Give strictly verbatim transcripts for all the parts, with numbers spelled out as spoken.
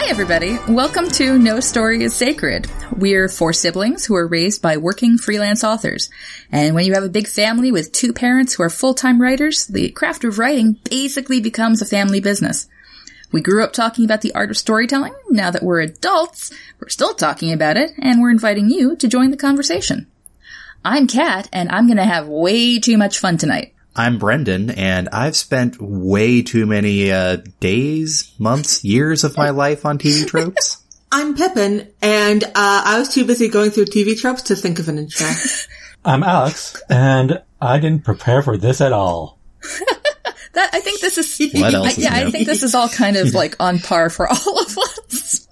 Hi, everybody. Welcome to No Story is Sacred. We're four siblings who are raised by working freelance authors. And when you have a big family with two parents who are full-time writers, the craft of writing basically becomes a family business. We grew up talking about the art of storytelling. Now that we're adults, we're still talking about it, and we're inviting you to join the conversation. I'm Kat, and I'm going to have way too much fun tonight. I'm Brendan, and I've spent way too many uh, days, months, years of my life on T V tropes. I'm Pippin, and uh, I was too busy going through T V tropes to think of an intro. I'm Alex, and I didn't prepare for this at all. that I think this is what else is yeah, new? I think this is all kind of like on par for all of us.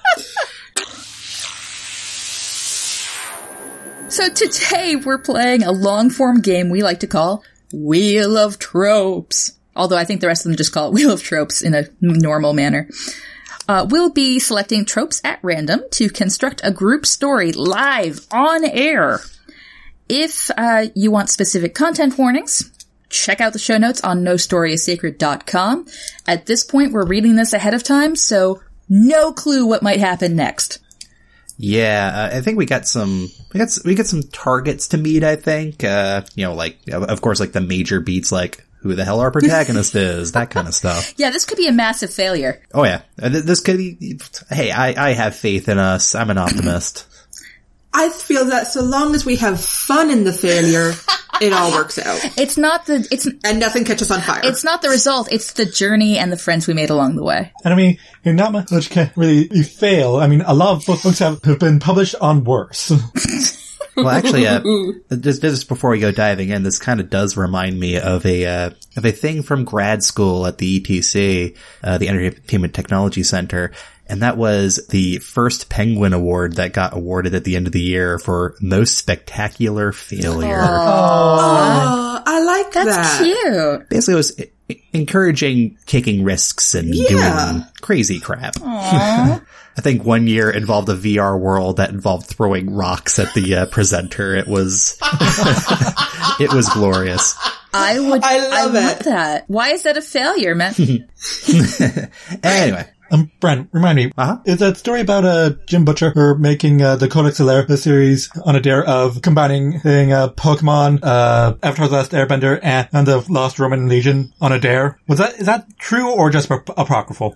So today we're playing a long-form game we like to call Wheel of Tropes. Although I think the rest of them just call it Wheel of Tropes in a normal manner. Uh, we'll be selecting tropes at random to construct a group story live on air. If uh, you want specific content warnings, check out the show notes on no story is sacred dot com. At this point, we're reading this ahead of time, so no clue what might happen next. Yeah, uh, I think we got some, we got, we got some targets to meet, I think. Uh, you know, like, of course, like the major beats, like, who the hell our protagonist is, that kind of stuff. Yeah, this could be a massive failure. Oh yeah. This could be, hey, I, I have faith in us. I'm an optimist. I feel that so long as we have fun in the failure, it all works out. It's not the, it's, and nothing catches on fire. It's not the result, it's the journey and the friends we made along the way. And I mean, you're not much can really you fail. I mean, a lot of books have, have been published on worse. Well, actually, uh, just, just before we go diving in, this kind of does remind me of a, uh, of a thing from grad school at the E T C, uh, the Entertainment Technology Center. And that was the first Penguin Award that got awarded at the end of the year for most spectacular failure. Oh, I like That's that. That's cute. Basically, it was encouraging taking risks and yeah. doing crazy crap. I think one year involved a V R world that involved throwing rocks at the uh, presenter. It was, it was glorious. I would, I love I it. want that. Why is that a failure, man? Anyway. Um, Brent, remind me, uh-huh. is that story about uh, Jim Butcher or making uh, the Codex Alera series on a dare of combining thing, uh, Pokemon, uh, Avatar: The Last Airbender, and, and the Lost Roman Legion on a dare? Was that is that true or just ap- apocryphal?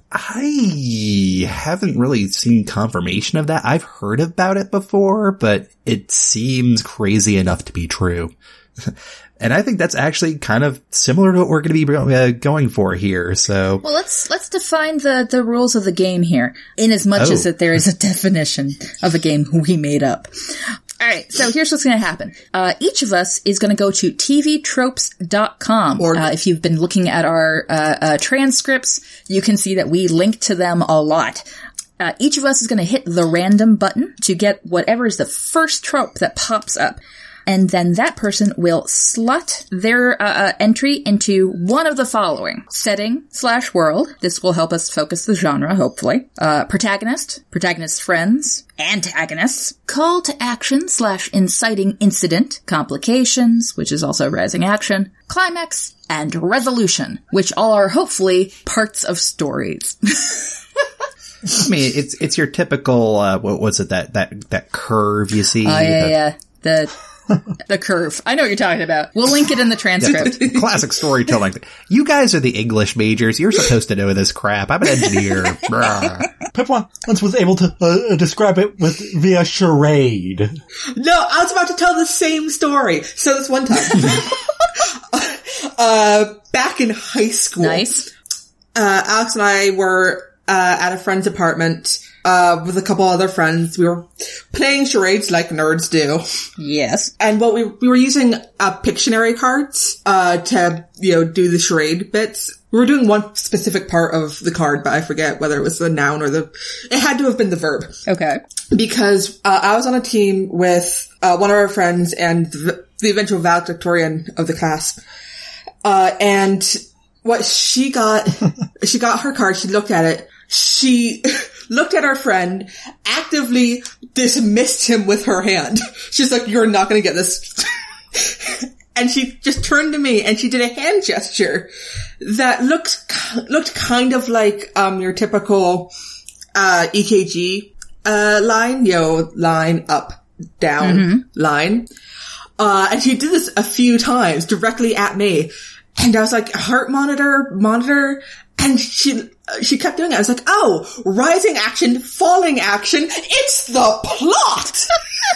I haven't really seen confirmation of that. I've heard about it before, but it seems crazy enough to be true. And I think that's actually kind of similar to what we're going to be uh, going for here. So, well, let's let's define the the rules of the game here, in as much oh. as that there is a definition of a game we made up. All right, so here's what's going to happen. Uh, each of us is going to go to T V tropes dot com. Or uh, if you've been looking at our uh, uh, transcripts, you can see that we link to them a lot. Uh, each of us is going to hit the random button to get whatever is the first trope that pops up. And then that person will slot their uh, uh, entry into one of the following. Setting slash world. This will help us focus the genre, hopefully. Uh, protagonist, protagonist's friends, antagonists, call to action slash inciting incident, complications, which is also rising action, climax, and resolution, which all are hopefully parts of stories. I mean, it's it's your typical, uh, what was it, that, that, that curve you see? Oh, yeah, the- yeah. The... The curve. I know what you're talking about. We'll link it in the transcript. Yeah, classic storytelling. You guys are the English majors. You're supposed to know this crap. I'm an engineer. Pip once was able to uh, describe it with via charade. No, I was about to tell the same story. So this one time, uh, back in high school, Nice. uh, Alex and I were uh, at a friend's apartment uh, with a couple other friends. We were playing charades like nerds do. Yes. And what we we were using uh, Pictionary cards uh to, you know, do the charade bits. We were doing one specific part of the card, but I forget whether it was the noun or the... It had to have been the verb. Okay. Because uh, I was on a team with uh, one of our friends and the, the eventual valedictorian of the class. Uh, and what she got... she got her card, she looked at it, she looked at our friend, actively dismissed him with her hand. She's like, "You're not going to get this." And she just turned to me and she did a hand gesture that looked looked kind of like um your typical uh, E K G, uh, line, you know, line, up, down, mm-hmm. line. Uh, and she did this a few times directly at me. And I was like, heart monitor, monitor. And she, she kept doing it. I was like, oh, rising action, falling action. It's the plot.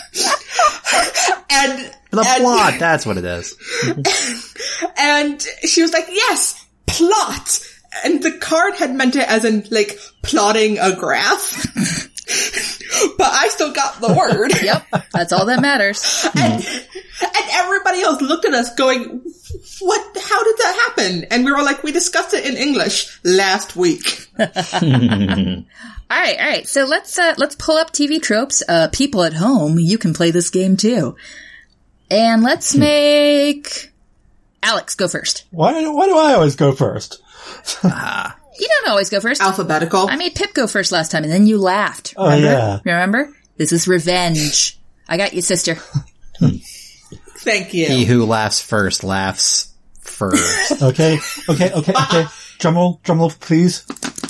and the and, plot. That's what it is. And she was like, yes, plot. And the card had meant it as in like plotting a graph. But I still got the word. Yep. That's all that matters. and, and everybody else looked at us going, what, how did that happen? And we were like, we discussed it in English last week. all right, all right. So let's, uh, let's pull up T V tropes. Uh, people at home, you can play this game too. And let's make Alex go first. Why, why do I always go first? uh, you don't always go first. Alphabetical. I made Pip go first last time and then you laughed. Remember? Oh, yeah. Remember? This is revenge. I got you, sister. Thank you. He who laughs first laughs first. Okay, okay, okay, okay. Drumroll, drumroll, please.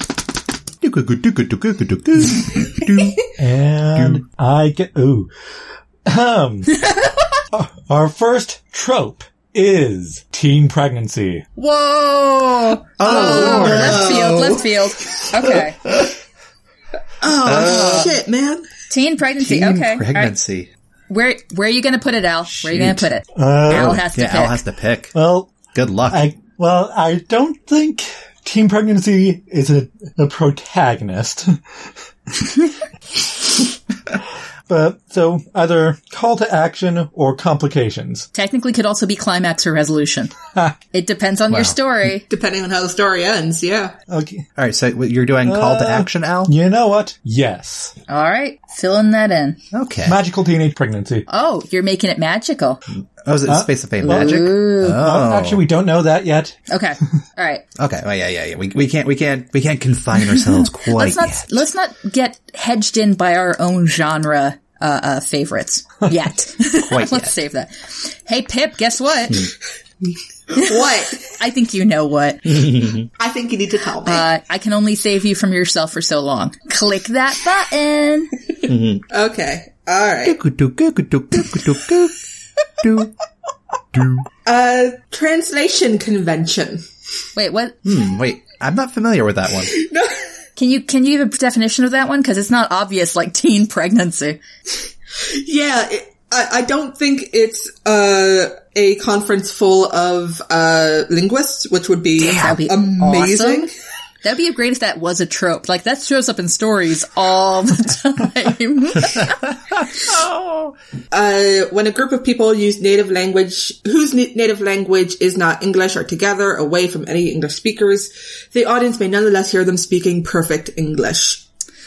And I get, ooh. Um, our first trope is teen pregnancy. Whoa! Oh, oh left field, left field. Okay. Oh, uh, shit, man. Teen pregnancy, teen okay. pregnancy. Right. Where, where are you gonna put it, Al? Where are you gonna put it? Uh, Al has to yeah, pick. Al has to pick. Well, good luck. I, well, I don't think teen pregnancy is a, a protagonist. But, so, either call to action or complications. Technically could also be climax or resolution. It depends on wow. your story. Depending on how the story ends, yeah. Okay. Alright, so you're doing call uh, to action, Al? You know what? Yes. Alright, filling that in. Okay. Magical teenage pregnancy. Oh, you're making it magical. Oh, is it uh, Space of Fame magic? Ooh. Oh. Uh, actually, we don't know that yet. Okay. Alright. Okay, well, yeah, yeah, yeah. We, we can't, we can't, we can't confine ourselves quite let's not, yet. Let's not get hedged in by our own genre Uh, uh, favorites yet. Quite Let's yet. save that. Hey, Pip, guess what? What? I think you know what. I think you need to tell me. Uh, I can only save you from yourself for so long. Click that button. Okay. Alright. Uh, translation convention. Wait, what? Hmm, wait, I'm not familiar with that one. No. Can you, can you give a definition of that one? Cause it's not obvious like teen pregnancy. Yeah, it, I, I don't think it's, uh, a conference full of, uh, linguists, which would be, That'd be amazing. Awesome. That'd be great if that was a trope. Like, that shows up in stories all the time. Oh. Uh, when a group of people use native language, whose na- native language is not English, are together away from any English speakers, the audience may nonetheless hear them speaking perfect English.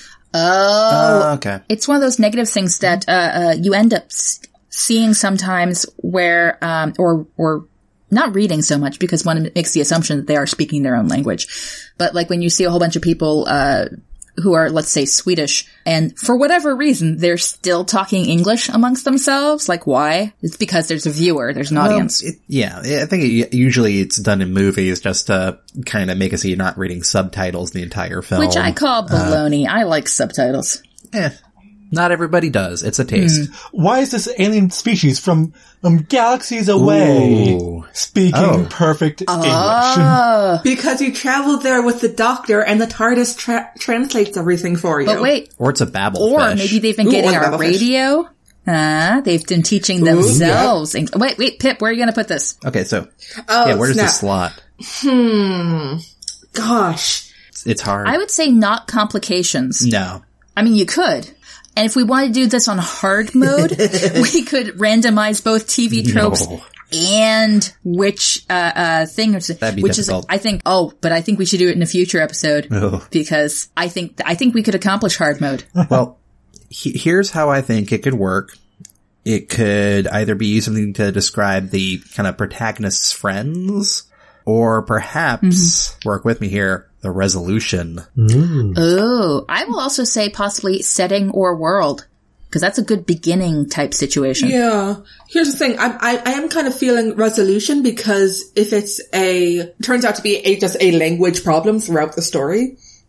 Oh. Uh, okay. It's one of those negative things that, uh, uh, you end up s- seeing sometimes where, um, or, or, not reading so much because one makes the assumption that they are speaking their own language. But like when you see a whole bunch of people, uh, who are, let's say, Swedish, and for whatever reason, they're still talking English amongst themselves. Like, why? It's because there's a viewer, there's an Well, audience. it, yeah, I think it, usually it's done in movies just to kind of make it so you're not reading subtitles the entire film. Which I call baloney. Uh, I like subtitles. Eh, not everybody does. It's a taste. Mm. Why is this alien species from um, galaxies away Ooh. speaking Oh. perfect Oh. English? Because you traveled there with the doctor and the TARDIS tra- translates everything for you. But wait, Or it's a babble or fish. maybe they've been Ooh, getting or our babblefish. radio. Uh, they've been teaching themselves. Eng- wait, wait, Pip, where are you going to put this? Okay, so, Oh, yeah, where's the snap. slot? Hmm. Gosh. It's, it's hard. I would say not complications. no. I mean, you could. And if we wanted to do this on hard mode, we could randomize both T V tropes No. and which, uh, uh, thing, That'd be which difficult. is, I think, oh, but I think we should do it in a future episode Oh. because I think, I think we could accomplish hard mode. Well, he- here's how I think it could work. It could either be something to describe the kind of protagonist's friends, or perhaps, Mm-hmm. work with me here, the resolution. Oh, I will also say possibly setting or world. Because that's a good beginning type situation. Yeah. Here's the thing. I, I, I am kind of feeling resolution because if it's a, turns out to be a, just a language problem throughout the story,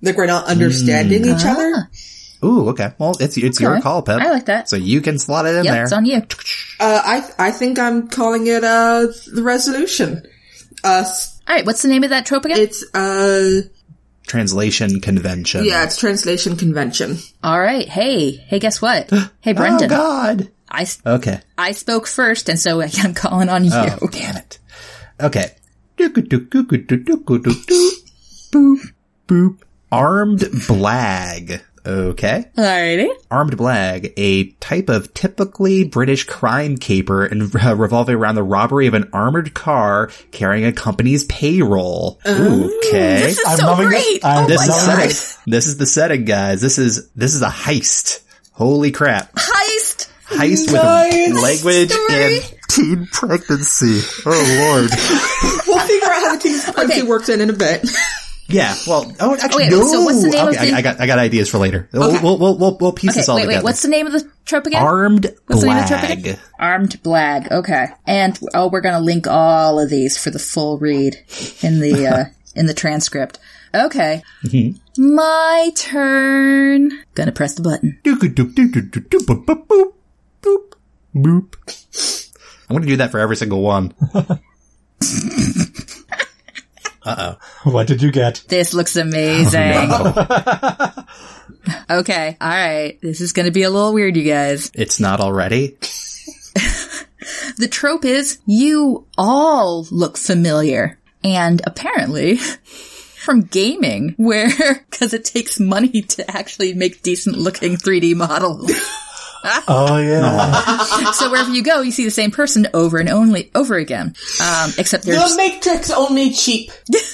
like we're not understanding mm. each ah. other. Ooh, okay. Well, it's it's okay. your call, Pip. I like that. So you can slot it in yep, there. It's on you. Uh, I I think I'm calling it uh the resolution. Uh, all right. What's the name of that trope again? It's uh translation convention. Yeah, it's translation convention. All right. Hey, hey, guess what? Hey, Brendan. Oh God. I okay. I spoke first, and so I'm calling on you. Oh, damn it. Okay. Boop boop. Armed blag. Okay. Alrighty. Armed blag, a type of typically British crime caper and uh, revolving around the robbery of an armored car carrying a company's payroll. Ooh, okay. This is I'm so loving great. This. Oh this my is god. setting, this is the setting, guys. This is this is a heist. Holy crap. Heist. Heist nice. with language Story. and teen pregnancy. Oh lord. We'll figure out how the teen pregnancy Okay. works in in a bit. Yeah, well, oh, actually, Okay, no. so what's the name okay, of the- I, I got, I got ideas for later. We'll, Okay. we'll, we'll, we'll, we'll piece Okay, this all wait, together. wait. What's the name of the trope again? Armed What's the name of the trope blag. again? Armed blag. Okay. And oh, we're gonna link all of these for the full read in the uh in the transcript. Okay. Mm-hmm. My turn. Gonna press the button. Doop, doop, doop, doop, doop, doop, boop, boop, boop, boop. I'm gonna do that for every single one. Uh-oh. What did you get? This looks amazing. Oh, no. Okay. All right. This is gonna be a little weird, you guys. It's not already? The trope is you all look familiar. And apparently from gaming, where, cause it takes money to actually make decent looking three D models. Oh yeah. So wherever you go, you see the same person over and only over again. Um, except The there's, Matrix only cheap.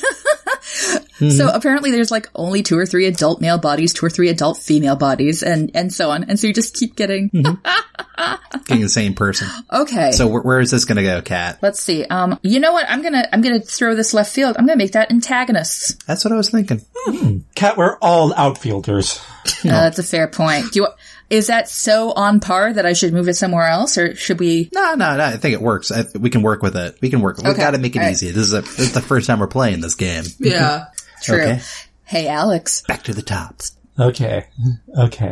so apparently there's like only two or three adult male bodies, two or three adult female bodies, and, and so on. And so you just keep getting, Getting the same person. okay. So where, where is this gonna go, Kat? Let's see. Um, you know what? I'm gonna, I'm gonna throw this left field. I'm gonna make that antagonists. That's what I was thinking. Cat, we're all outfielders. Uh, that's a fair point. Do you, is that so on par that I should move it somewhere else, or should we? No, no, no. I think it works. I, we can work with it. We can work. We've Okay. got to make it All right. easy. This is, a, this is the first time we're playing this game. Yeah. True. Okay. Hey, Alex. Back to the top. Okay. Okay.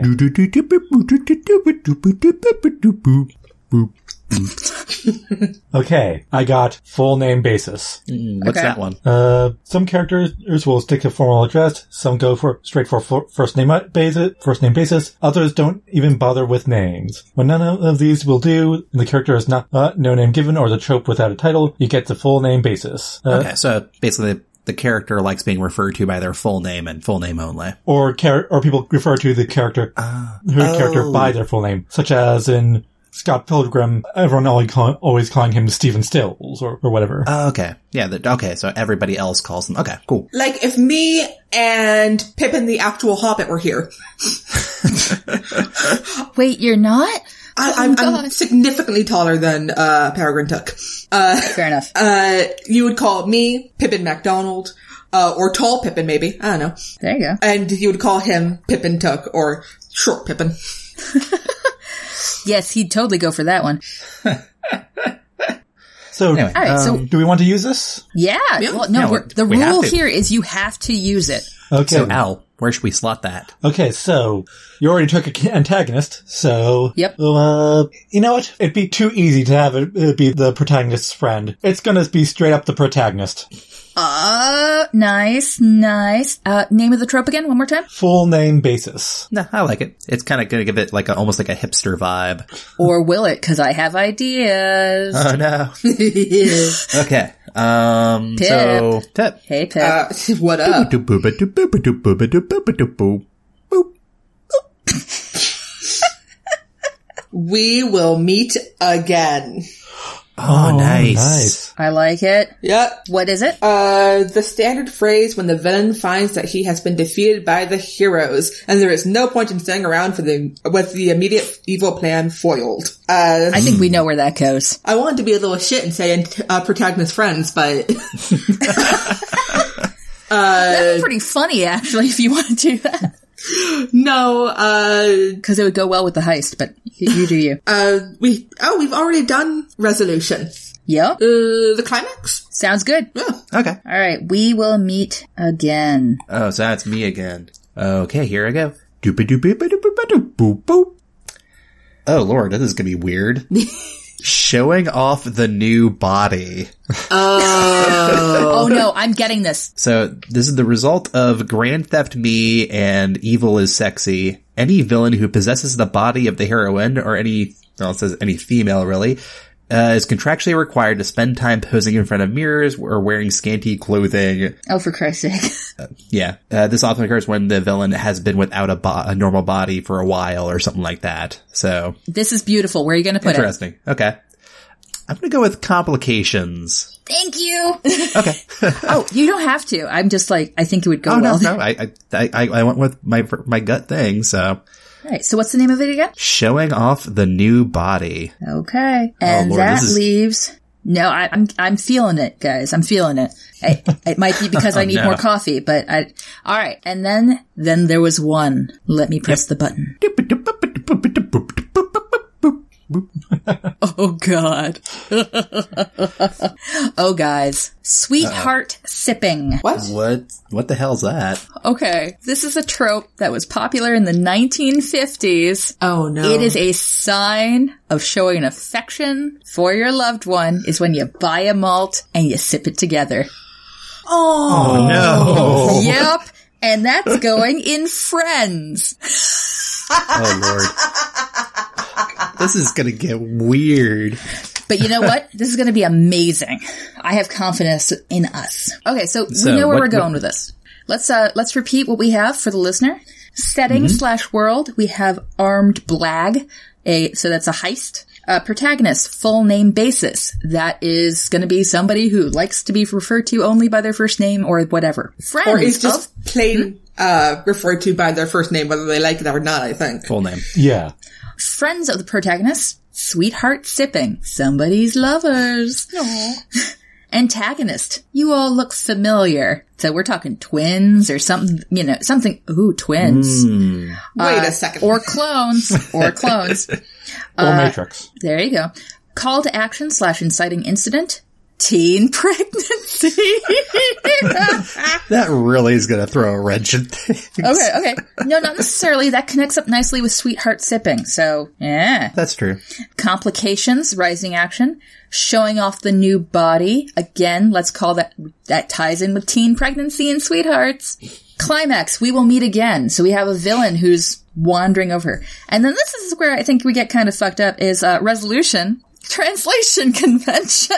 Okay. I got full name basis. What's Okay. that one? Uh, some characters will stick to formal address. Some go for straight for for first name basis. First name basis. Others don't even bother with names. When none of these will do, and the character is not uh, no name given or the trope without a title, you get the full name basis. Uh, Okay, so basically the character likes being referred to by their full name and full name only. Or char- or people refer to the character, uh, her oh. character by their full name, such as in Scott Pilgrim. Everyone always, call, always calling him Stephen Stills or, or whatever. Oh, okay. Yeah, the, okay, so everybody else calls them. Okay, cool. Like if me and Pippin the actual Hobbit were here. Wait, you're not? I, Oh, I'm, God. I'm significantly taller than uh, Peregrine Took. Uh, Fair enough. uh, you would call me Pippin MacDonald, uh, or Tall Pippin maybe. I don't know. There you go. And you would call him Pippin Took or Short Pippin. Yes, he'd totally go for that one. So, Anyway, All right, so um, do we want to use this? yeah. Well, no, Yeah, we're, we- the we have rule to. here is you have to use it. Okay. so Al, where should we slot that? Okay, so you already took an antagonist, so Yep. Uh, you know what? It'd be too easy to have it, it be the protagonist's friend. It's gonna be straight up the protagonist. Uh, nice, nice. Uh, name of the trope again, one more time? Full name basis. No, I like it. It's kind of going to give it like a, almost like a hipster vibe. Or will it? Because I have ideas. Oh no. Okay. Um. Pip. So Tip. Hey, Pip. Uh, what up? We will meet again. Oh, nice. nice. I like it. Yep. What is it? Uh, the standard phrase when the villain finds that he has been defeated by the heroes, and there is no point in staying around for the with the immediate evil plan foiled. Uh, I think we know where that goes. I wanted to be a little shit and say uh, protagonist friends, but That'd be pretty funny, actually, if you want to do that. no. Uh, Because it would go well with the heist, but you, you do you. uh, we oh we've already done resolution. Yep. Uh, the climax? Sounds good. Yeah. Okay. All right. We will meet again. Oh, so that's me again. Okay, here I go. Doop-a-doop-a-doop-a-doop, boop. Oh, Lord, this is gonna be weird. Showing off the new body. Oh. Oh no, I'm getting this. So, this is the result of Grand Theft Me and Evil is Sexy. Any villain who possesses the body of the heroine, or any, well, it says any female really, uh, is contractually required to spend time posing in front of mirrors or wearing scanty clothing. Oh, for Christ's sake. Uh, yeah. Uh, this often occurs when the villain has been without a, bo- a normal body for a while or something like that. So. This is beautiful. Where are you going to put interesting. it? Interesting. Okay. I'm going to go with complications. Thank you. Okay. Oh, you don't have to. I'm just like, I think it would go oh, well. no, no. I, I, I, I went with my, my gut thing, so. All right. So what's the name of it again? Showing off the new body. Okay. And Lord, that is... leaves, no, I, I'm, I'm feeling it, guys. I'm feeling it. I, it might be because oh, I need no. more coffee, but I, all right. And then, then there was one. Let me press yep. the button. Oh, God. Oh, guys. Sweetheart Uh-oh. sipping. What? What? What the hell's that? Okay. This is a trope that was popular in the nineteen fifties. Oh, no. It is a sign of showing affection for your loved one is when you buy a malt and you sip it together. Oh, oh no. Yep. And that's going in Friends. Oh, Lord. This is gonna get weird. But you know what? This is gonna be amazing. I have confidence in us. Okay, so, so we know where what, we're going what, with this. Let's, uh, let's repeat what we have for the listener. Setting mm-hmm. slash world, we have armed blag. A, so that's a heist. Uh, protagonist, full name basis. That is gonna be somebody who likes to be referred to only by their first name or whatever. Friends. Or is just of, plain, hmm? uh, referred to by their first name, whether they like it or not, I think. Full name. Yeah. Friends of the protagonist, sweetheart sipping, somebody's lovers. Aww. Antagonist, you all look familiar. So we're talking twins or something, you know, something, ooh, twins. Mm. Uh, Wait a second. Or clones, or clones. Or uh, Matrix. There you go. Call to action slash inciting incident, teen pregnancy. That really is going to throw a wrench in things. Okay, okay. No, not necessarily. That connects up nicely with sweetheart sipping. So, yeah. That's true. Complications, rising action. Showing off the new body. Again, let's call that, that ties in with teen pregnancy and sweethearts. Climax, we will meet again. So we have a villain who's wandering over. And then this is where I think we get kind of fucked up is, uh, resolution. Translation convention.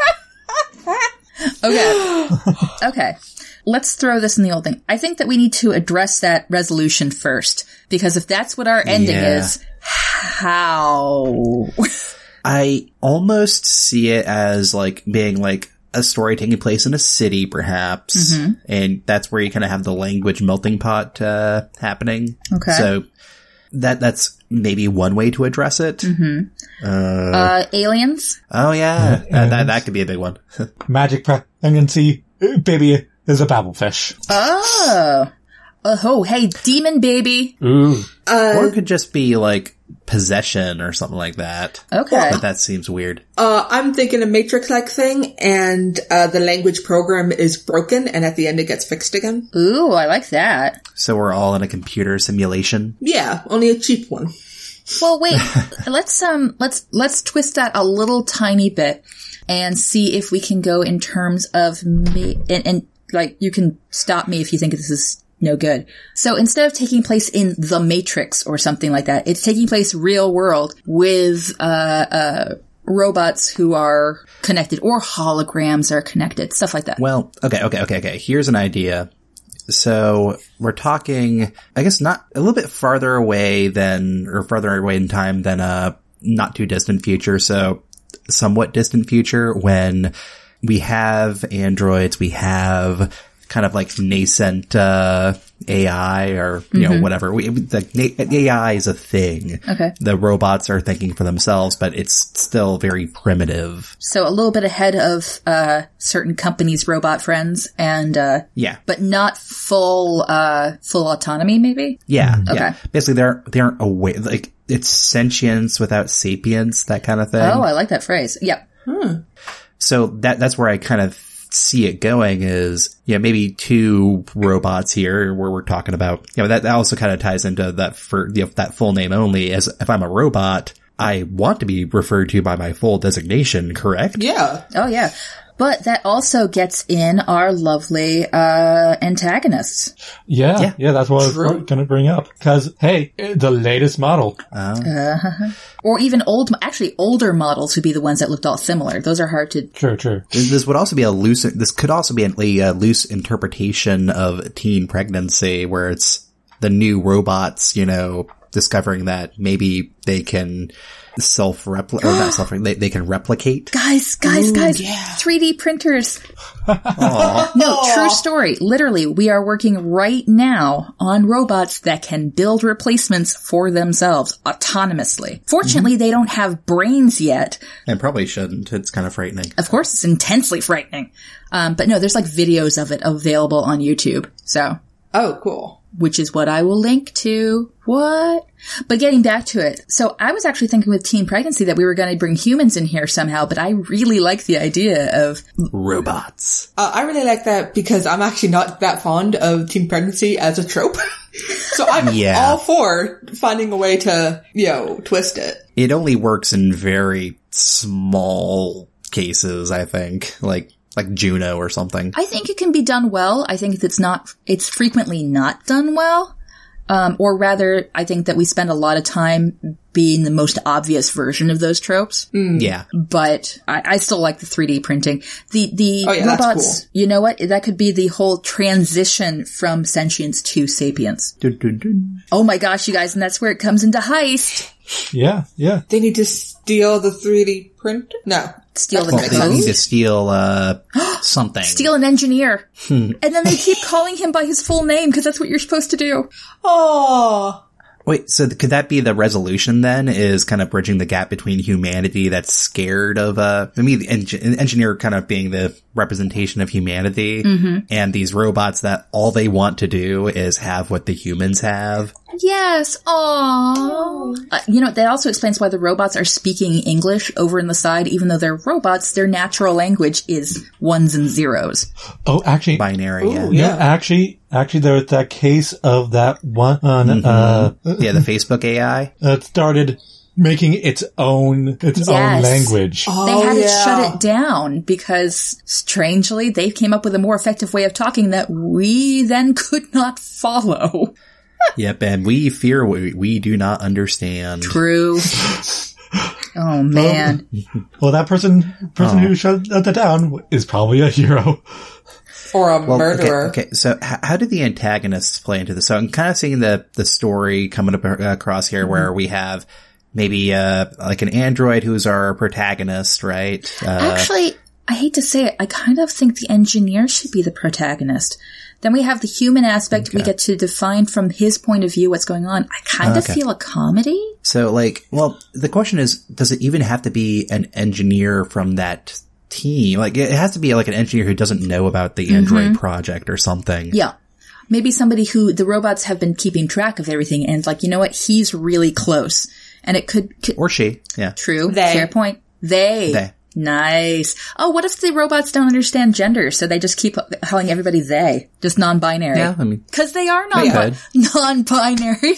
Okay. Okay. Let's throw this in the old thing. I think that we need to address that resolution first. Because if that's what our ending yeah. is, how? I almost see it as like being like a story taking place in a city, perhaps. Mm-hmm. And that's where you kind of have the language melting pot, uh, happening. Okay. So that, that's maybe one way to address it. Mm-hmm. Uh, uh, aliens? Oh yeah. Uh, that, that could be a big one. Magic pregnancy. Baby is a babblefish. Oh. Oh, hey, demon baby. Ooh. Uh, or it could just be like possession or something like that. Okay. But that seems weird. Uh, I'm thinking a Matrix-like thing, and uh, the language program is broken, and at the end it gets fixed again. Ooh, I like that. So we're all in a computer simulation? Yeah, only a cheap one. Well, wait. let's um, let's let's twist that a little tiny bit and see if we can go in terms of me. And, and like, you can stop me if you think this is no good. So instead of taking place in the Matrix or something like that, it's taking place real world with uh uh robots who are connected or holograms are connected, stuff like that. Well, okay, okay, okay, okay. Here's an idea. So we're talking, I guess, not a little bit farther away than, or farther away in time than a not too distant future. So somewhat distant future when we have androids, we have kind of like nascent, uh, A I or, you mm-hmm. know, whatever. We, the A I is a thing. Okay. The robots are thinking for themselves, but it's still very primitive. So a little bit ahead of, uh, certain companies' robot friends and, uh, yeah. but not full, uh, full autonomy, maybe? Yeah. Okay. Yeah. Basically, they're, they aren't aware, like, it's sentience without sapience, that kind of thing. Oh, I like that phrase. Yep. Hmm. So that that's where I kind of see it going is, yeah, maybe two robots here where we're talking about, you know, that, that also kind of ties into that for, you know, that full name only. As if I'm a robot, I want to be referred to by my full designation, correct? Yeah. Oh, yeah. But that also gets in our lovely uh antagonists. Yeah, Yeah. yeah, that's what True. I was going to bring up. Because, hey, the latest model. Uh, or even old, actually older models would be the ones that looked all similar. Those are hard to... True, true. This would also be a loose, this could also be a, a loose interpretation of teen pregnancy where it's the new robots, you know, discovering that maybe they can self-replicate, or not self they, they can replicate. Guys, guys, Ooh, guys, yeah. three D printers. Aw. No, true story. Literally, we are working right now on robots that can build replacements for themselves autonomously. Fortunately, they don't have brains yet. And probably shouldn't. It's kind of frightening. Of course, it's intensely frightening. Um, but no, there's like videos of it available on YouTube. So, Oh, cool. which is what I will link to. What? But getting back to it. So I was actually thinking with teen pregnancy that we were going to bring humans in here somehow, but I really like the idea of, Robots. Uh, I really like that because I'm actually not that fond of teen pregnancy as a trope. So I'm Yeah. all for finding a way to, you know, twist it. It only works in very small cases, I think. Like, like Juno or something. I think it can be done well. I think it's not, it's frequently not done well. Um, or rather, I think that we spend a lot of time being the most obvious version of those tropes. Yeah. But I, I still like the three D printing. The, the Oh, yeah, that's robots, you know what? That could be the whole transition from sentience to sapience. Dun, dun, dun. Oh my gosh, you guys, and that's where it comes into Heist. Yeah, yeah. They need to steal the three D printer? No. Steal the Well, they need to code. steal, uh, something. Steal an engineer. And then they keep calling him by his full name because that's what you're supposed to do. Oh. Wait, so th- could that be the resolution then, is kind of bridging the gap between humanity that's scared of, uh, I mean, the en- engineer kind of being the representation of humanity, and these robots that all they want to do is have what the humans have? Yes. Aww. Uh, you know, that also explains why the robots are speaking English over in the side. Even though they're robots, their natural language is ones and zeros. Oh, actually, Binary, yeah. Ooh, yeah, Yeah. actually, actually, there was that case of that one, uh, Yeah, the Facebook A I. that started making its own, its own Yes. language. Oh, They had to yeah. shut it down because, strangely, they came up with a more effective way of talking that we then could not follow. Yep, and we fear what we, we do not understand. True. Oh, man. Well, that person, person who shut that down is probably a hero. Or a Well, murderer. Okay, okay, so h- how do the antagonists play into this? So I'm kind of seeing the, the story coming up uh, across here where we have maybe, uh, like an android who's our protagonist, right? Uh, Actually, I hate to say it, I kind of think the engineer should be the protagonist. Then we have the human aspect. We get to define from his point of view what's going on. I kind of Okay. feel a comedy. so like, well, the question is, does it even have to be an engineer from that team? Like, it has to be like an engineer who doesn't know about the Android project or something. Yeah. Maybe somebody who the robots have been keeping track of everything and like, you know what? He's really close. And it could, could Or she, yeah. true. They. Fair point. They. They. Nice. Oh, what if the robots don't understand gender, so they just keep calling everybody they, just non-binary? Yeah, I mean, Because they are They non could. non-binary.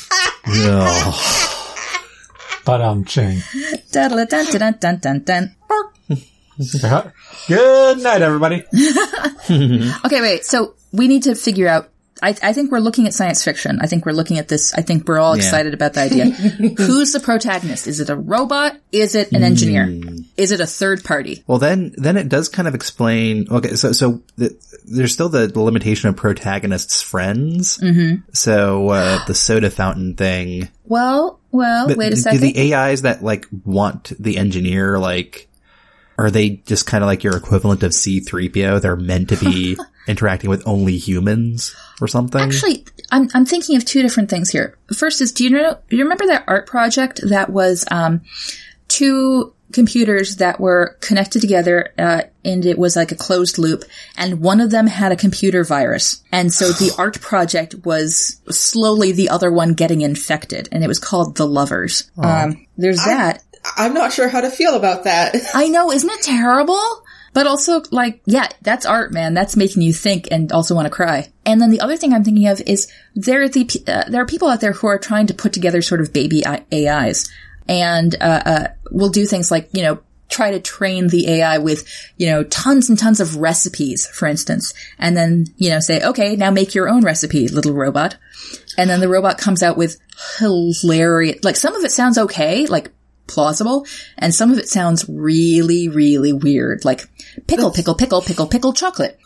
no. But um, ching. dun, dun, dun, dun, dun, dun, dun. Good night, everybody. Okay, wait. So we need to figure out. I, I think we're looking at science fiction. I think we're looking at this. I think we're all Yeah. excited about the idea. Who's the protagonist? Is it a robot? Is it an engineer? Is it a third party? Well, then, then it does kind of explain. Okay, so so the, there's still the, the limitation of protagonists' friends. Mm-hmm. So uh, the soda fountain thing. Well, well, But wait a do second. the A Is that like want the engineer, like, are they just kind of like your equivalent of C three P O? They're meant to be interacting with only humans or something. Actually, I'm I'm thinking of two different things here. First is, do you know? Do you remember that art project that was um, two computers that were connected together, uh, and it was like a closed loop, and one of them had a computer virus, and so the art project was slowly the other one getting infected, and it was called The Lovers. Um, there's that. I'm not sure how to feel about that. I know, isn't it terrible? But also, like, yeah, that's art, man. That's making you think and also want to cry. And then the other thing I'm thinking of is there are the uh, there are people out there who are trying to put together sort of baby A Is, and uh, uh will do things like, you know, try to train the A I with, you know, tons and tons of recipes, for instance, and then, you know, say, okay, now make your own recipe, little robot. And then the robot comes out with hilarious, like, some of it sounds okay, like plausible, and some of it sounds really, really weird, like pickle, pickle, pickle, pickle, pickle chocolate.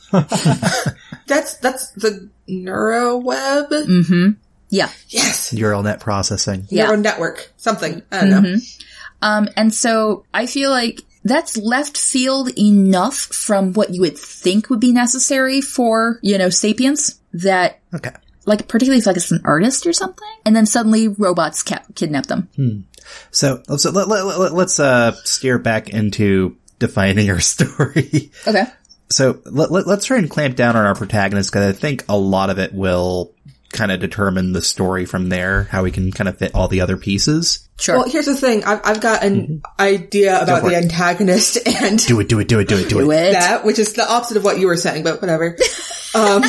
That's, that's the NeuroWeb? Mm-hmm. Yeah. Yes. Neural net processing. Yeah. Neural network. Something. I don't mm-hmm. know. Um, and so I feel like that's left field enough from what you would think would be necessary for, you know, sapience that, okay. like, particularly if like it's an artist or something, and then suddenly robots ca- kidnap them. Hmm. So, so let, let, let, let's, uh, steer back into defining our story. Okay. So let, let, let's try and clamp down on our protagonist, because I think a lot of it will kind of determine the story from there, how we can kind of fit all the other pieces. Sure. Well, here's the thing. I've, I've got an mm-hmm. idea about the antagonist and do it, do it, do it, do it, do, do it. it. That, which is the opposite of what you were saying, but whatever. um,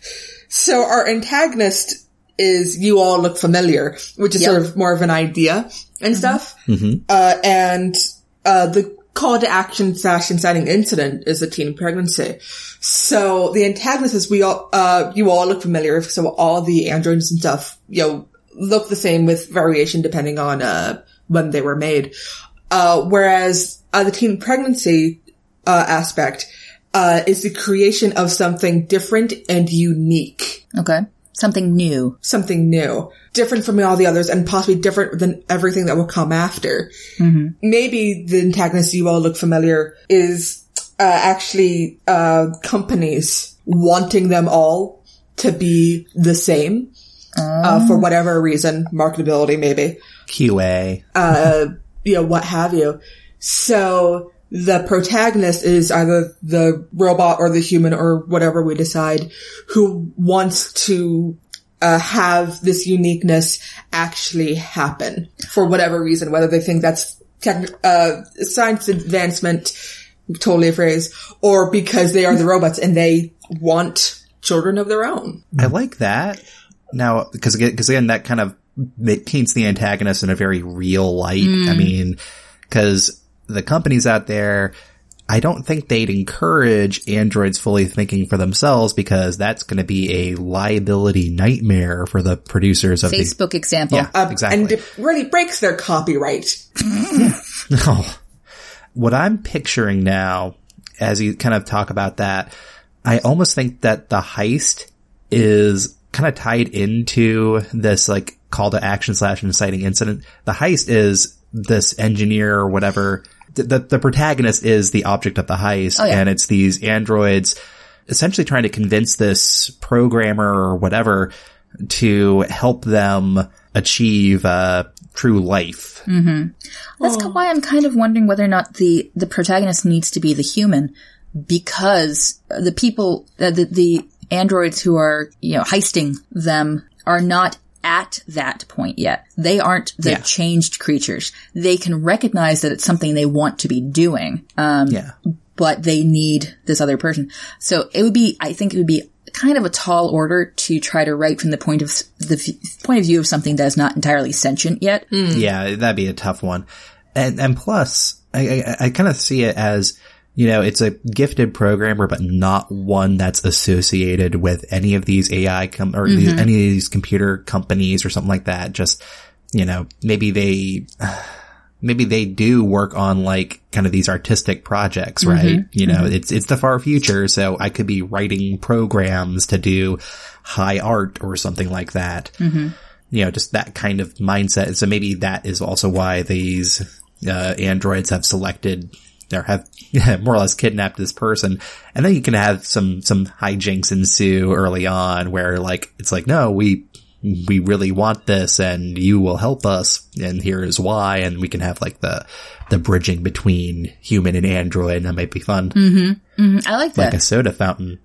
so our antagonist is You All Look Familiar, which is yep. sort of more of an idea and mm-hmm. stuff. Mm-hmm. Uh, and, uh, the call to action slash inciting incident is a teen pregnancy. So the antagonist is we all, uh, You All Look Familiar. So all the androids and stuff, you know, look the same with variation depending on, uh, when they were made. Uh, whereas, uh, the teen pregnancy, uh, aspect, uh, is the creation of something different and unique. Okay. Something new. Something new. Different from all the others and possibly different than everything that will come after. Mm-hmm. Maybe the antagonist You All Look Familiar is, uh, actually, uh, companies wanting them all to be the same. Uh, for whatever reason, marketability maybe. Q A. Uh, you know, what have you. So, the protagonist is either the robot or the human or whatever we decide who wants to, uh, have this uniqueness actually happen for whatever reason, whether they think that's techn- uh, science advancement, totally a phrase, or because they are the robots and they want children of their own. I like that. Now, because because again, that kind of paints the antagonist in a very real light. Mm. I mean, because the companies out there, I don't think they'd encourage androids fully thinking for themselves, because that's going to be a liability nightmare for the producers of Facebook the, example. Yeah, uh, exactly. And it really breaks their copyright. No. What I'm picturing now, as you kind of talk about that, I almost think that the heist is kind of tied into this, like, call to action slash inciting incident. The heist is this engineer or whatever. The, the protagonist is the object of the heist, oh, yeah. and it's these androids essentially trying to convince this programmer or whatever to help them achieve uh true life. Mm-hmm. That's oh. why I'm kind of wondering whether or not the the protagonist needs to be the human, because the people, uh, the the androids who are, you know, heisting them are not at that point yet. They aren't the yeah. changed creatures. They can recognize that it's something they want to be doing. Um, yeah. But they need this other person. So it would be, I think it would be kind of a tall order to try to write from the point of the f- point of view of something that is not entirely sentient yet. Mm. Yeah, that'd be a tough one. And, and plus, I, I, I kind of see it as, you know, it's a gifted programmer, but not one that's associated with any of these A I com- or mm-hmm. these, any of these computer companies or something like that. Just, you know, maybe they, maybe they do work on like kind of these artistic projects, right? Mm-hmm. You know, mm-hmm. it's, it's the far future. So I could be writing programs to do high art or something like that. Mm-hmm. You know, just that kind of mindset. So maybe that is also why these, uh, androids have selected or have yeah, more or less kidnapped this person. And then you can have some, some hijinks ensue early on where like, it's like, no, we, we really want this and you will help us. And here is why. And we can have like the, the bridging between human and android. And that might be fun. Mm-hmm. Mm-hmm. I like that. Like a soda fountain.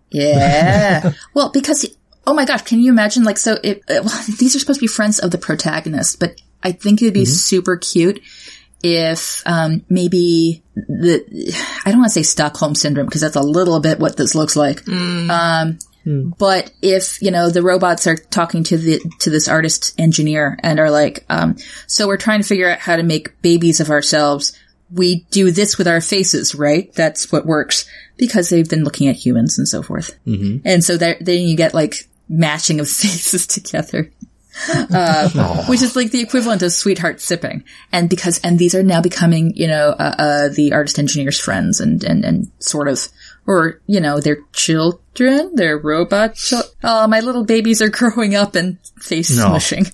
Yeah. Well, because, oh my gosh, can you imagine like, so it, it well, these are supposed to be friends of the protagonist, but I think it would be mm-hmm. super cute if um, maybe the, I don't want to say Stockholm Syndrome, because that's a little bit what this looks like. Mm. Um, mm. But if, you know, the robots are talking to the to this artist engineer and are like, um, so we're trying to figure out how to make babies of ourselves. We do this with our faces, right? That's what works, because they've been looking at humans and so forth. Mm-hmm. And so there, then you get like mashing of faces together. Uh, which is like the equivalent of sweetheart sipping. And because, and these are now becoming, you know, uh, uh, the artist engineer's friends and, and, and sort of, or, you know, their children, their robot children. Oh, my little babies are growing up and face no. smushing.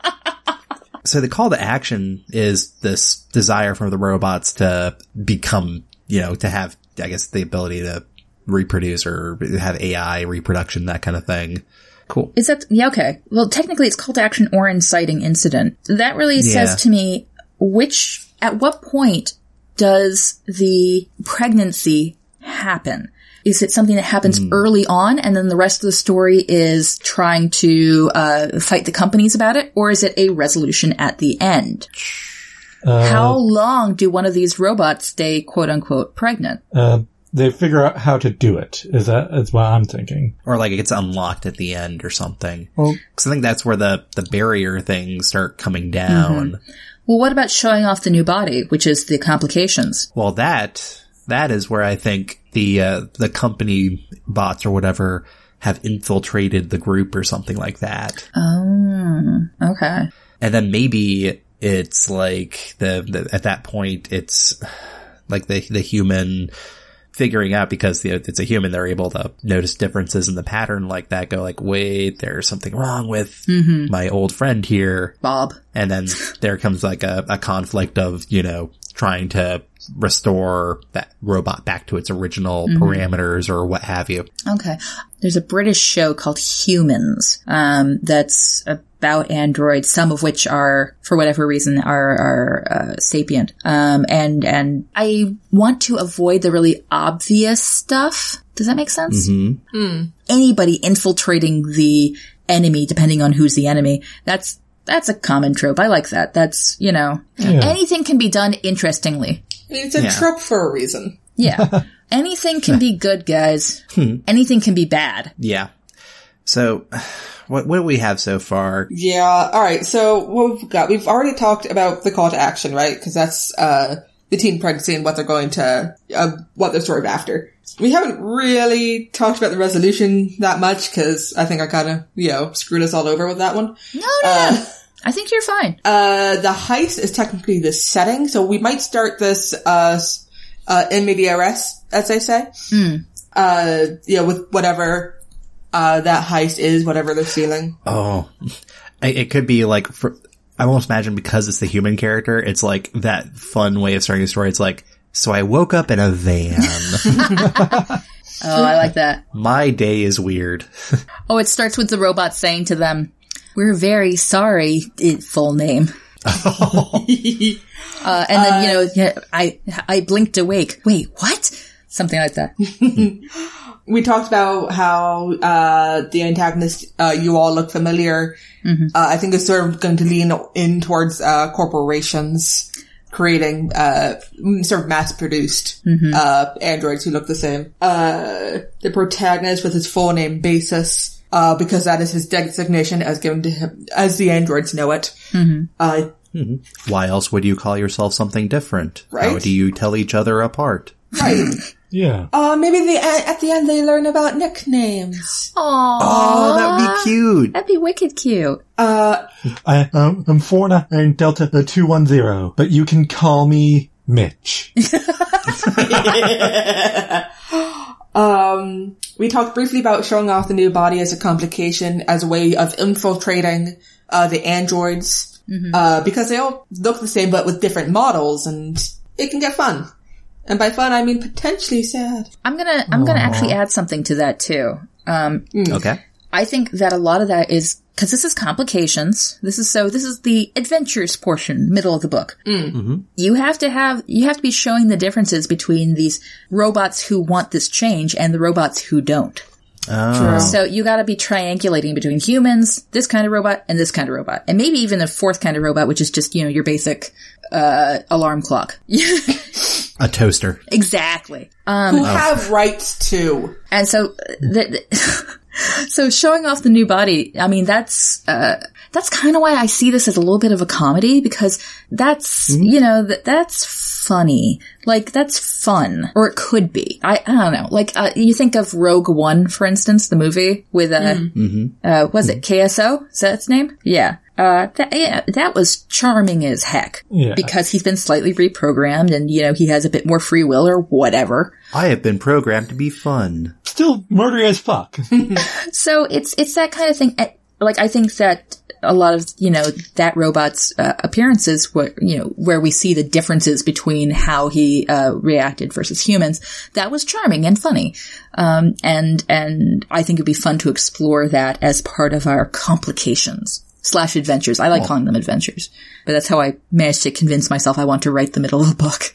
So the call to action is this desire for the robots to become, you know, to have, I guess, the ability to reproduce or have A I reproduction, that kind of thing. Cool. Is that, yeah, okay. Well, technically it's call to action or inciting incident. That really yeah. says to me, which, at what point does the pregnancy happen? Is it something that happens mm. early on and then the rest of the story is trying to uh fight the companies about it? Or is it a resolution at the end? Uh, How long do one of these robots stay quote unquote pregnant? Uh, they figure out how to do it. Is that, is what I'm thinking. Or like it gets unlocked at the end or something. Well, cause I think that's where the, the barrier things start coming down. Mm-hmm. Well, what about showing off the new body, which is the complications? Well, that, that is where I think the, uh, the company bots or whatever have infiltrated the group or something like that. Oh, okay. And then maybe it's like the, the at that point, it's like the, the human figuring out, because the, it's a human, they're able to notice differences in the pattern like that, go like, wait, there's something wrong with mm-hmm. my old friend here. Bob. And then there comes like a, a conflict of, you know, trying to restore that robot back to its original mm-hmm. parameters or what have you. Okay. There's a British show called Humans, um, that's about androids, some of which are, for whatever reason, are, are, uh, sapient. Um, and, and I want to avoid the really obvious stuff. Does that make sense? Mm-hmm. Mm. Anybody infiltrating the enemy, depending on who's the enemy, that's, that's a common trope. I like that. That's, you know, yeah. anything can be done interestingly. It's a yeah. trope for a reason. Yeah. Anything can be good, guys. Hmm. Anything can be bad. Yeah. So, what what do we have so far? Yeah. All right. So, what we've got, we've already talked about the call to action, right? Because that's uh the teen pregnancy and what they're going to, uh, what they're sort of after. We haven't really talked about the resolution that much because I think I kind of, you know, screwed us all over with that one. No, no. Uh, I think you're fine. Uh, the heist is technically the setting, so we might start this, uh, uh, in media res, as they say. Mm. Uh, you know, with whatever, uh, that heist is, whatever they're stealing. Oh, it could be like, for, I almost imagine because it's the human character, it's like that fun way of starting a story. It's like, so I woke up in a van. Oh, I like that. My day is weird. Oh, it starts with the robot saying to them, "We're very sorry," full name. Oh. uh, and then, uh, you know, yeah, I, I blinked awake. Wait, what? Something like that. We talked about how, uh, the antagonist, uh, you all look familiar. Mm-hmm. Uh, I think it's sort of going to lean in towards, uh, corporations creating, uh, sort of mass-produced, mm-hmm. uh, androids who look the same. Uh, the protagonist with his full name basis, uh, because that is his designation as given to him, as the androids know it. Mm-hmm. Uh, mm-hmm. Why else would you call yourself something different? Right? How do you tell each other apart? Right. Yeah. Uh, maybe the, at the end they learn about nicknames. Aww. Oh, that'd be cute. That'd be wicked cute. Uh, I, um, I'm Forna and Delta the two one zero, but you can call me Mitch. um, we talked briefly about showing off the new body as a complication, as a way of infiltrating, uh, the androids, mm-hmm. uh, because they all look the same but with different models, and it can get fun. And by fun, I mean potentially sad. I'm gonna, I'm Aww. gonna actually add something to that too. Um, mm. Okay. I think that a lot of that is, cause this is complications. This is so, this is the adventures portion, middle of the book. Mm. Mm-hmm. You have to have, you have to be showing the differences between these robots who want this change and the robots who don't. Oh. So you gotta be triangulating between humans, this kind of robot, and this kind of robot. And maybe even a fourth kind of robot, which is just, you know, your basic, uh, alarm clock. A toaster. Exactly. Um, Who have rights too. And so, the, the so showing off the new body, I mean, that's, uh, that's kind of why I see this as a little bit of a comedy, because that's, mm-hmm. you know, that, that's funny. Like, that's fun. Or it could be. I, I don't know. Like, uh, you think of Rogue One, for instance, the movie with, uh, mm-hmm. uh, was it K S O? Is that its name? Yeah. Uh, that, yeah, that was charming as heck. Yeah. Because he's been slightly reprogrammed and, you know, he has a bit more free will or whatever. I have been programmed to be fun. Still murdery as fuck. So it's, it's that kind of thing. Like, I think that a lot of, you know, that robot's uh, appearances, where, you know, where we see the differences between how he uh, reacted versus humans, that was charming and funny. Um, and, and I think it'd be fun to explore that as part of our complications. Slash adventures. I like oh. calling them adventures. But that's how I managed to convince myself I want to write the middle of a book.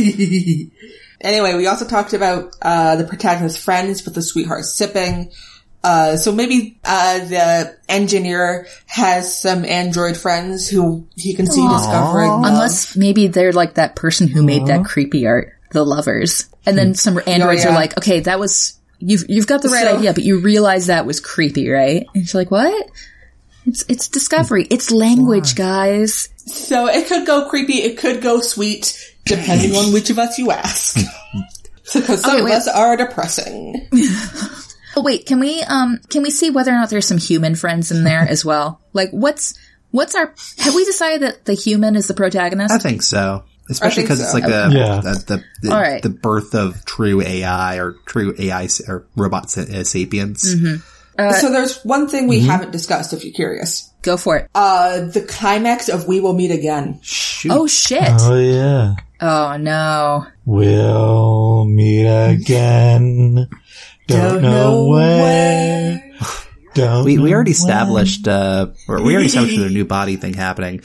Anyway, we also talked about uh the protagonist's friends with the sweetheart sipping. Uh so maybe uh the engineer has some android friends who he can see Aww. discovering love. Unless maybe they're like that person who Aww. made that creepy art, the lovers. And then some androids oh, yeah. are like, okay, that was, you've you've got the right so, idea, but you realize that was creepy, right? And she's like, what? It's, it's discovery. It's language, guys. So it could go creepy, it could go sweet, depending on which of us you ask. Because some okay, of us are depressing. Oh, wait, can we, um, can we see whether or not there's some human friends in there as well? Like, what's, what's our, have we decided that the human is the protagonist? I think so. Especially because so. it's like okay. a, yeah. the, the, the, right. the birth of true A I or true A I or robot uh, sapiens. Mm-hmm. Uh, so there's one thing we mm-hmm. haven't discussed, if you're curious. Go for it. Uh, the climax of We Will Meet Again. Shoot. Oh, shit. Oh, yeah. Oh, no. We'll meet again. Don't, Don't know where. where. Don't we, we already when. established, uh, or we already established the new body thing happening.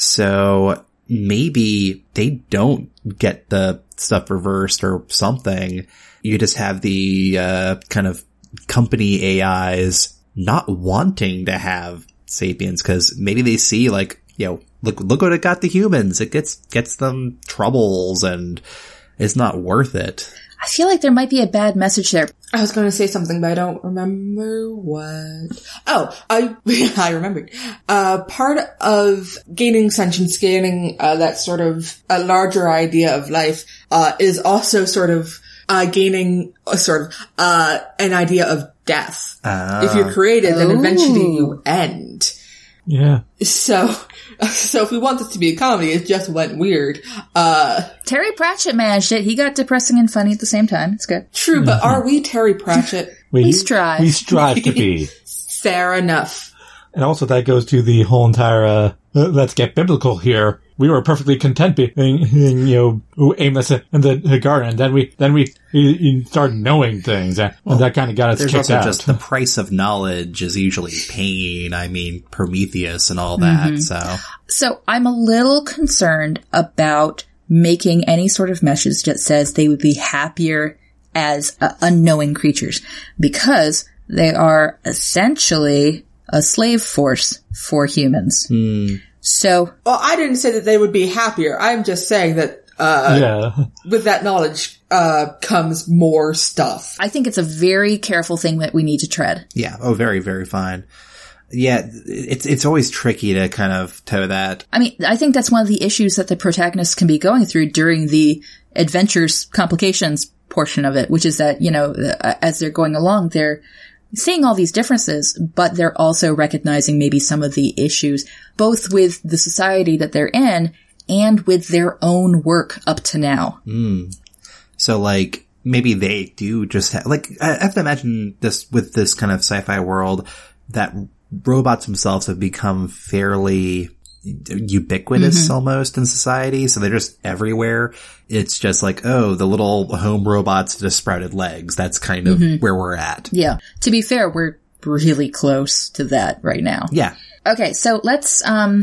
So maybe they don't get the stuff reversed or something. You just have the, uh, kind of company A Is not wanting to have sapiens because maybe they see like, you know, look, look what it got the humans. It gets, gets them troubles and it's not worth it. I feel like there might be a bad message there. I was going to say something, but I don't remember what. Oh, I, I remembered. Uh, part of gaining sentience, gaining, uh, that sort of a larger idea of life, uh, is also sort of Uh, gaining a sort of, uh, an idea of death. Uh, if you're created, then oh. eventually you end. Yeah. So, so if we want this to be a comedy, it just went weird. Uh, Terry Pratchett managed it. He got depressing and funny at the same time. It's good. True, but are we Terry Pratchett? we, we strive. We strive to be. Fair enough. And also that goes to the whole entire, uh, let's get biblical here. We were perfectly content being, you know, aimless in the garden. And then we, then we, we started knowing things, and well, that kind of got us there's kicked also out. Just the price of knowledge is usually pain. I mean, Prometheus and all that. Mm-hmm. So, so I'm a little concerned about making any sort of message that says they would be happier as uh, unknowing creatures, because they are essentially a slave force for humans. Hmm. So, well, I didn't say that they would be happier. I'm just saying that, uh, yeah. with that knowledge, uh, comes more stuff. I think it's a very careful thing that we need to tread. Yeah. Oh, very, very fine. Yeah. It's, it's always tricky to kind of toe that. I mean, I think that's one of the issues that the protagonists can be going through during the adventures complications portion of it, which is that, you know, as they're going along, they're seeing all these differences, but they're also recognizing maybe some of the issues, both with the society that they're in and with their own work up to now. Mm. So, like, maybe they do just have, like, I have to imagine this with this kind of sci-fi world that robots themselves have become fairly ubiquitous mm-hmm. almost in society. So they're just everywhere. It's just like, oh, the little home robots just sprouted legs. That's kind of mm-hmm. where we're at. Yeah. To be fair, we're really close to that right now. Yeah. Okay. So let's, um,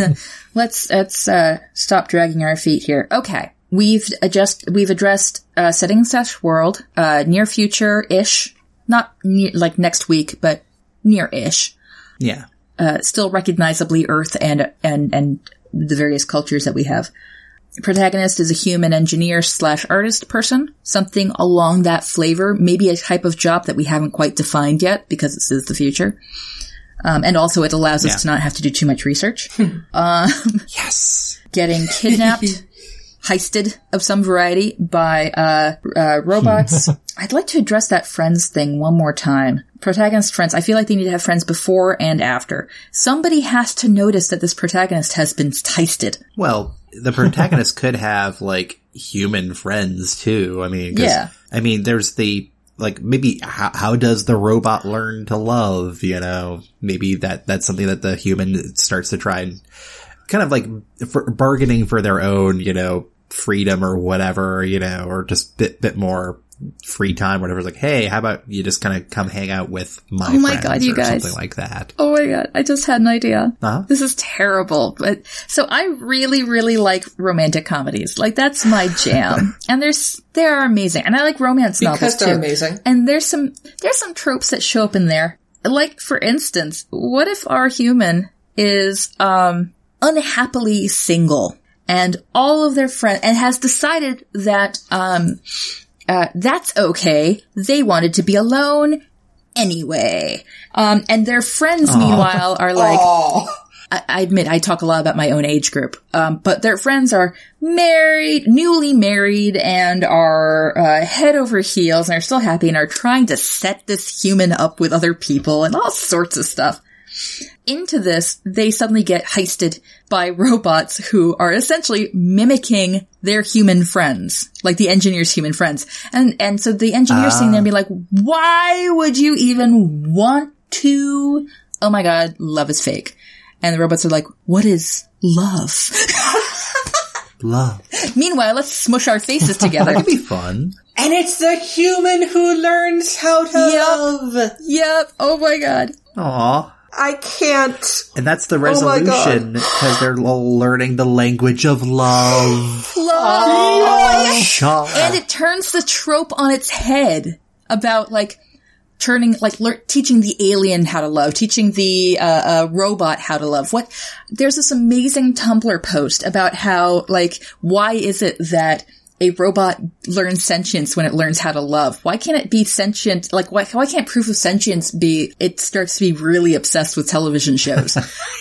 let's, let's, uh, stop dragging our feet here. Okay. We've adjust, we've addressed, uh, setting slash world, uh, near future-ish, not near, like next week, but near-ish. Yeah. Uh, still recognizably Earth and, and, and the various cultures that we have. Protagonist is a human engineer slash artist person, something along that flavor, maybe a type of job that we haven't quite defined yet because this is the future. Um, and also it allows us yeah. to not have to do too much research. um, yes. Getting kidnapped, heisted of some variety by, uh, uh, robots. I'd like to address that friends thing one more time. Protagonist friends, I feel like they need to have friends before and after. Somebody has to notice that this protagonist has been heisted. Well, the protagonist could have, like, human friends, too. I mean, 'cause, yeah. I mean, there's the, like, maybe how, how does the robot learn to love, you know? Maybe that, that's something that the human starts to try and kind of, like, for bargaining for their own, you know, freedom or whatever, you know, or just bit, bit more free time, whatever. It's like, hey, how about you just kind of come hang out with my oh my friends God, you or guys. something like that. Oh my God, I just had an idea. Uh-huh. This is terrible. But so I really, really like romantic comedies. Like that's my jam. And there's they are amazing. And I like romance because novels too. They're amazing. And there's some there's some tropes that show up in there. Like for instance, what if our human is um unhappily single and all of their friends and has decided that um Uh, that's okay. They wanted to be alone anyway. Um, and their friends, Aww. meanwhile, are like, I, I admit I talk a lot about my own age group, um, but their friends are married, newly married, and are uh, head over heels and are still happy and are trying to set this human up with other people and all sorts of stuff. Into this, they suddenly get heisted by robots who are essentially mimicking their human friends, like the engineer's human friends. And, and so the engineer's uh. sitting there and be like, why would you even want to? Oh my God, love is fake. And the robots are like, what is love? Love. Meanwhile, let's smush our faces together. That could be fun. And it's the human who learns how to yep. love. Yep. Oh my God. Aw. I can't. And that's the resolution, because oh they're learning the language of love. Love! Oh. Oh. And it turns the trope on its head about, like, turning, like, le- teaching the alien how to love, teaching the uh, uh robot how to love. What? There's this amazing Tumblr post about how, like, why is it that a robot learns sentience when it learns how to love? Why can't it be sentient? Like, why, why can't proof of sentience be, it starts to be really obsessed with television shows?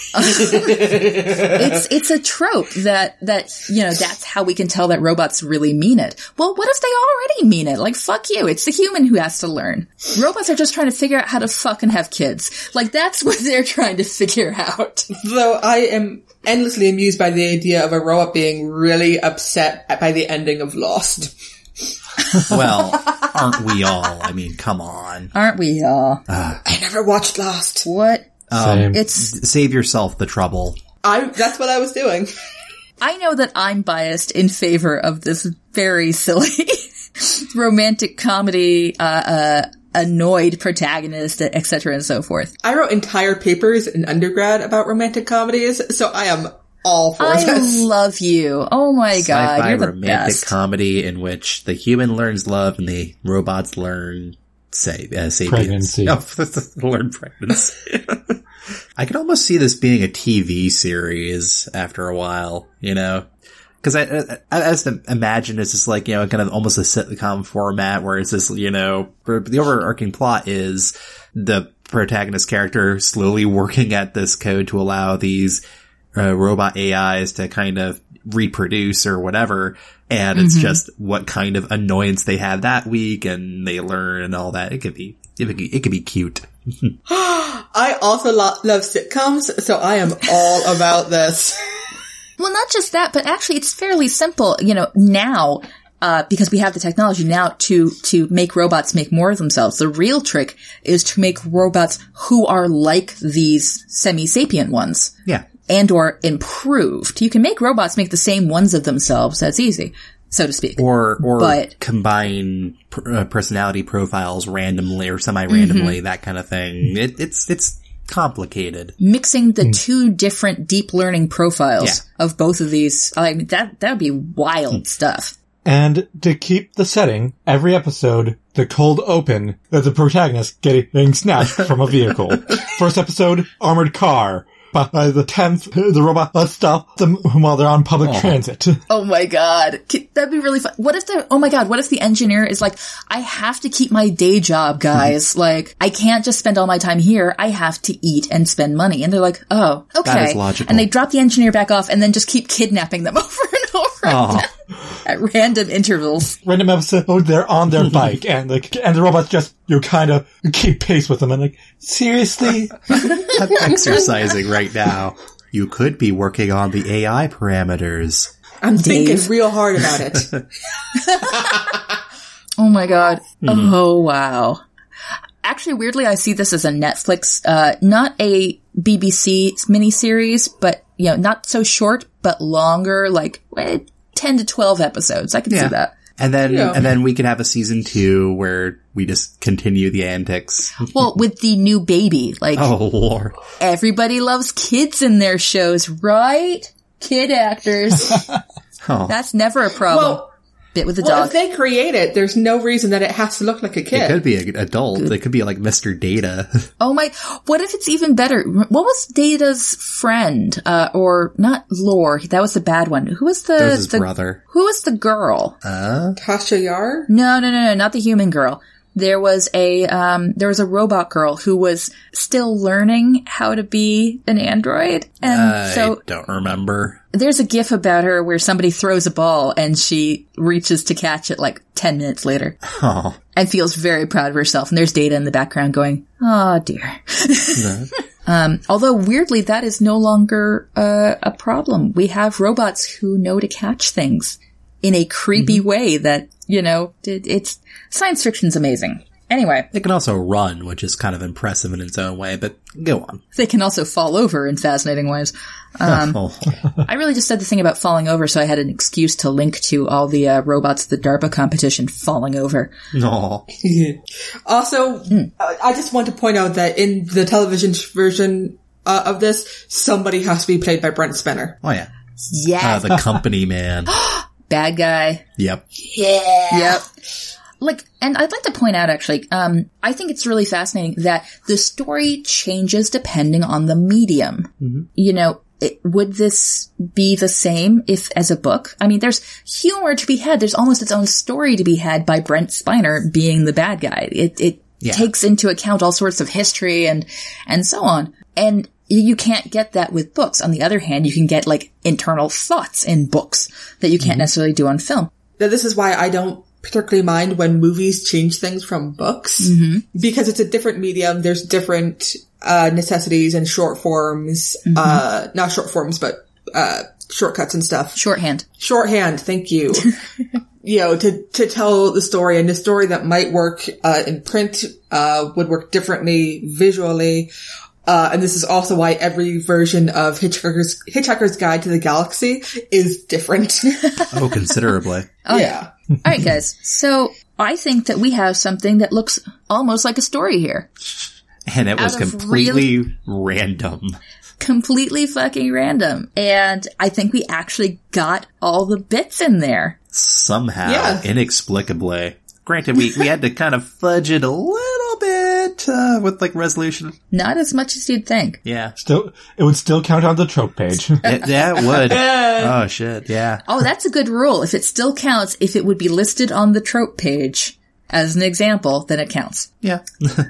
it's, it's a trope that, that, you know, that's how we can tell that robots really mean it. Well, what if they already mean it? Like, fuck you. It's the human who has to learn. Robots are just trying to figure out how to fuck and have kids. Like, that's what they're trying to figure out. Though I am endlessly amused by the idea of a robot being really upset by the ending of Lost. Well, aren't we all? I mean, come on. Aren't we all? Uh, I never watched Lost. What? Um, it's save yourself the trouble. I. That's what I was doing. I know that I'm biased in favor of this very silly romantic comedy, uh, uh, annoyed protagonist, et cetera, and so forth. I wrote entire papers in undergrad about romantic comedies, so I am all for I this. I love you. Oh my Sci-fi God, you're the romantic best. comedy in which the human learns love and the robots learn say uh, sapience. Pregnancy. Oh, learn pregnancy. I can almost see this being a T V series after a while, you know? Because I, I, I just imagine it's just like, you know, kind of almost a sitcom format where it's this, you know, the overarching plot is the protagonist character slowly working at this code to allow these uh, robot A Is to kind of reproduce or whatever. And it's mm-hmm. just what kind of annoyance they have that week and they learn and all that. It could be, it could be, it could be cute. I also lo- love sitcoms, so I am all about this. Well, not just that, but actually it's fairly simple, you know, now, uh, because we have the technology now to, to make robots make more of themselves. The real trick is to make robots who are like these semi-sapient ones. Yeah. And or improved. You can make robots make the same ones of themselves. That's easy, so to speak. Or, or but, combine pr- uh, personality profiles randomly or semi-randomly, mm-hmm. that kind of thing. It, it's, it's, complicated. Mixing the mm. two different deep learning profiles yeah. of both of these, I mean, that, that would be wild mm. stuff. And to keep the setting, every episode, the cold open, is the protagonist getting snatched from a vehicle. First episode, armored car. By the tenth, the robot lets stop them while they're on public oh. transit. Oh my god. That'd be really fun. What if the, oh my god, what if the engineer is like, I have to keep my day job, guys. Like, I can't just spend all my time here. I have to eat and spend money. And they're like, oh, okay. That is logical. And they drop the engineer back off and then just keep kidnapping them over and over oh. again at random intervals. Random episode, they're on their bike and like, and the robots just, you kind of keep pace with them and like, seriously? I'm exercising right now. You could be working on the A I parameters. I'm Dave. thinking real hard about it. Oh my god. Mm-hmm. Oh wow. Actually, weirdly, I see this as a Netflix, uh, not a B B C miniseries, but, you know, not so short, but longer, like, eh, ten to twelve episodes. I can yeah. see that. And then, yeah. and then we could have a season two where we just continue the antics. Well, with the new baby, like, oh Lord, everybody loves kids in their shows, right? Kid actors. oh. That's never a problem. Well, Bit with the well, dog. if they create it, there's no reason that it has to look like a kid. It could be an adult. Good. It could be like Mister Data. Oh my, what if it's even better? What was Data's friend? Uh, or not Lore, that was the bad one. Who was the, that was his the brother. Who was the girl? Uh? Tasha Yar? No, no, no, no, not the human girl. There was a, um, there was a robot girl who was still learning how to be an android. And I so don't remember. There's a gif about her where somebody throws a ball and she reaches to catch it like ten minutes later. Oh. And feels very proud of herself. And there's Data in the background going, oh dear. um, although weirdly, that is no longer uh, a problem. We have robots who know to catch things in a creepy mm-hmm. way that, you know, it, it's, science fiction's amazing. Anyway. It can also run, which is kind of impressive in its own way, but go on. They can also fall over in fascinating ways. Um, oh. I really just said the thing about falling over, so I had an excuse to link to all the uh, robots at the DARPA competition falling over. No. Also, mm. I just want to point out that in the television version uh, of this, somebody has to be played by Brent Spiner. Oh, yeah. Yeah. Uh, the company man. Bad guy. Yep. Yeah. Yep. Like, and I'd like to point out actually, um, I think it's really fascinating that the story changes depending on the medium. Mm-hmm. You know, it, would this be the same if as a book? I mean, there's humor to be had. There's almost its own story to be had by Brent Spiner being the bad guy. It, it yeah. takes into account all sorts of history and, and so on. And you can't get that with books. On the other hand, you can get like internal thoughts in books that you can't mm-hmm. necessarily do on film. Now, this is why I don't particularly mind when movies change things from books mm-hmm. because it's a different medium. There's different uh necessities and short forms, mm-hmm. uh not short forms, but uh shortcuts and stuff. Shorthand. Shorthand, thank you. You know, to to tell the story, and the story that might work uh in print uh would work differently visually. Uh, and this is also why every version of Hitchhiker's, Hitchhiker's Guide to the Galaxy is different. Oh, considerably. Oh, yeah. All right, guys. So I think that we have something that looks almost like a story here. And it was completely really, random. Completely fucking random. And I think we actually got all the bits in there. Somehow. Yeah. Inexplicably. Granted, we, we had to kind of fudge it a little bit uh, with, like, resolution. Not as much as you'd think. Yeah. Still, it would still count on the trope page. it, yeah, it would. Oh, shit, yeah. Oh, that's a good rule. If it still counts, if it would be listed on the trope page as an example, then it counts. Yeah.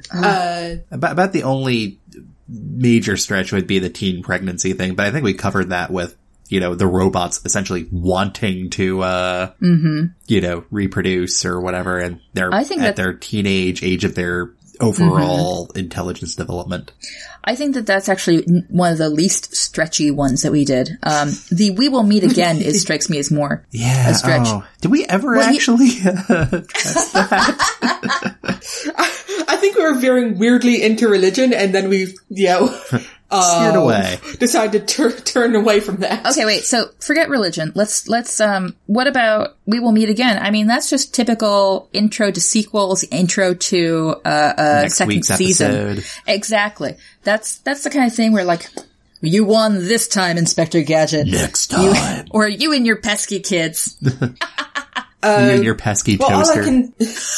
uh, about, about the only major stretch would be the teen pregnancy thing, but I think we covered that with, you know, the robots essentially wanting to, uh, mm-hmm. you know, reproduce or whatever, and they're I think at that, their teenage age of their overall mm-hmm. intelligence development. I think that that's actually one of the least stretchy ones that we did. Um, the "we will meet again" is strikes me as more yeah, a stretch. Oh. Did we ever well, actually he- address that? I, I think we were veering weirdly into religion, and then we, you know, steered um, away. Decided to tur- turn away from that. Okay, wait. So forget religion. Let's let's. Um, what about "we will meet again"? I mean, that's just typical intro to sequels, intro to uh, uh Next second week's season. Episode. Exactly. That's that's the kind of thing where like, you won this time, Inspector Gadget. Next time, you, or you and your pesky kids. Uh, you and your pesky well, toaster. All I can,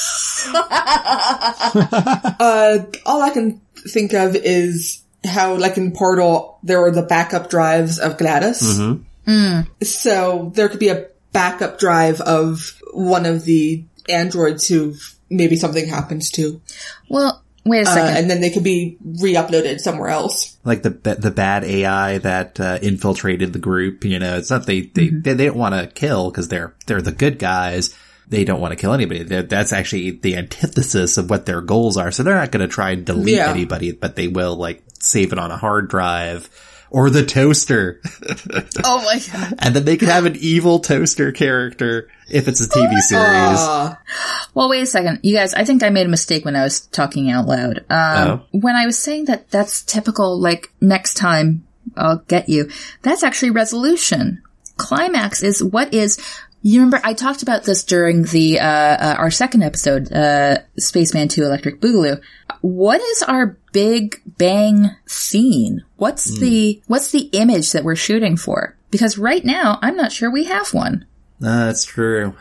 uh, all I can think of is how, like in Portal, there were the backup drives of GLaDOS. Mm-hmm. Mm. So there could be a backup drive of one of the androids who maybe something happens to. Well, wait a second. Uh, and then they could be re-uploaded somewhere else. Like the the bad A I that uh, infiltrated the group, you know, it's not they they mm-hmm. they, they don't want to kill because they're they're the good guys. They don't want to kill anybody. They're, that's actually the antithesis of what their goals are. So they're not going to try and delete yeah. anybody, but they will like save it on a hard drive or the toaster. Oh my god! And then they can have an evil toaster character if it's a T V series. Uh. Well, wait a second. You guys, I think I made a mistake when I was talking out loud. Um, oh. When I was saying that that's typical, like, next time I'll get you, that's actually resolution. Climax is what is... You remember, I talked about this during the, uh, uh our second episode, uh, Spaceman two Electric Boogaloo. What is our big bang scene? What's mm. the, what's the image that we're shooting for? Because right now, I'm not sure we have one. Uh, that's true.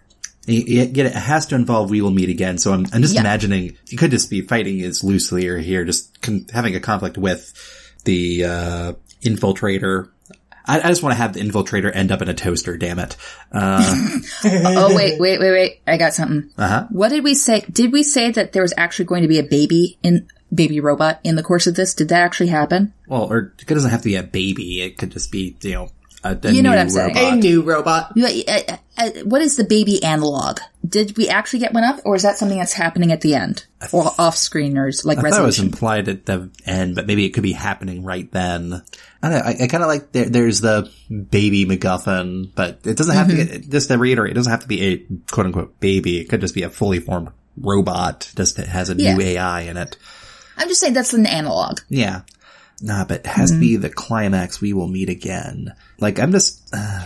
Yet it has to involve We Will Meet Again, so I'm, I'm just yeah. imagining, you could just be fighting as loosely or here, just con- having a conflict with the, uh, infiltrator. I, I just want to have the infiltrator end up in a toaster, damn it. Uh, oh, wait, wait, wait, wait. I got something. Uh-huh. What did we say? Did we say that there was actually going to be a baby in, baby robot in the course of this? Did that actually happen? Well, or it doesn't have to be a baby. It could just be, you know, a, a you know new what I'm saying. robot. A new robot. Uh, uh, what is the baby analog? Did we actually get one up, or is that something that's happening at the end? Or off-screen, or like I resolution? thought it was implied at the end, but maybe it could be happening right then. I don't know. I, I kind of like there, there's the baby MacGuffin, but it doesn't have mm-hmm. to get, just to reiterate, it doesn't have to be a quote-unquote baby. It could just be a fully formed robot, just that has a yeah. new A I in it. I'm just saying that's an analog. Yeah. Nah, but it has mm-hmm. to be the climax. We will meet again. Like, I'm just... Uh...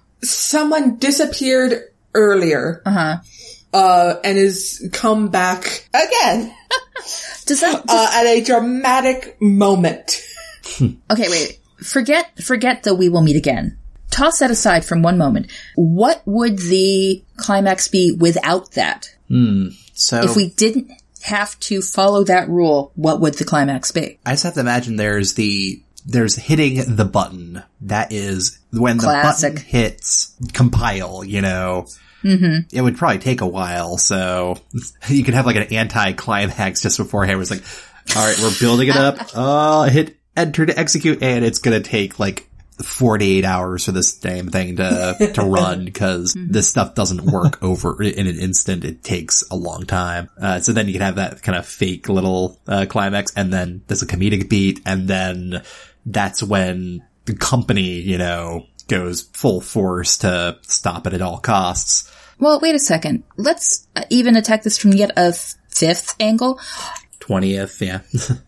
Someone disappeared earlier. Uh-huh. Uh, and has come back again. Does that... Does... Uh, at a dramatic moment. Okay, wait. Forget, forget the we will meet again. Toss that aside from one moment. What would the climax be without that? Hmm. So... If we didn't have to follow that rule, what would the climax be? I just have to imagine there's the... There's hitting the button. That is when Classic. the button hits compile, you know. Mm-hmm. It would probably take a while, so you could have like an anti-climax just beforehand where it's like, all right, we're building it up. Uh, hit enter to execute, and it's gonna take like forty-eight hours for this damn thing to, to run, because mm-hmm. this stuff doesn't work over in an instant. It takes a long time. Uh, so then you can have that kind of fake little, uh, climax, and then there's a comedic beat, and then that's when the company, you know, goes full force to stop it at all costs. Well, wait a second. Let's even attack this from yet a fifth angle. twentieth, yeah.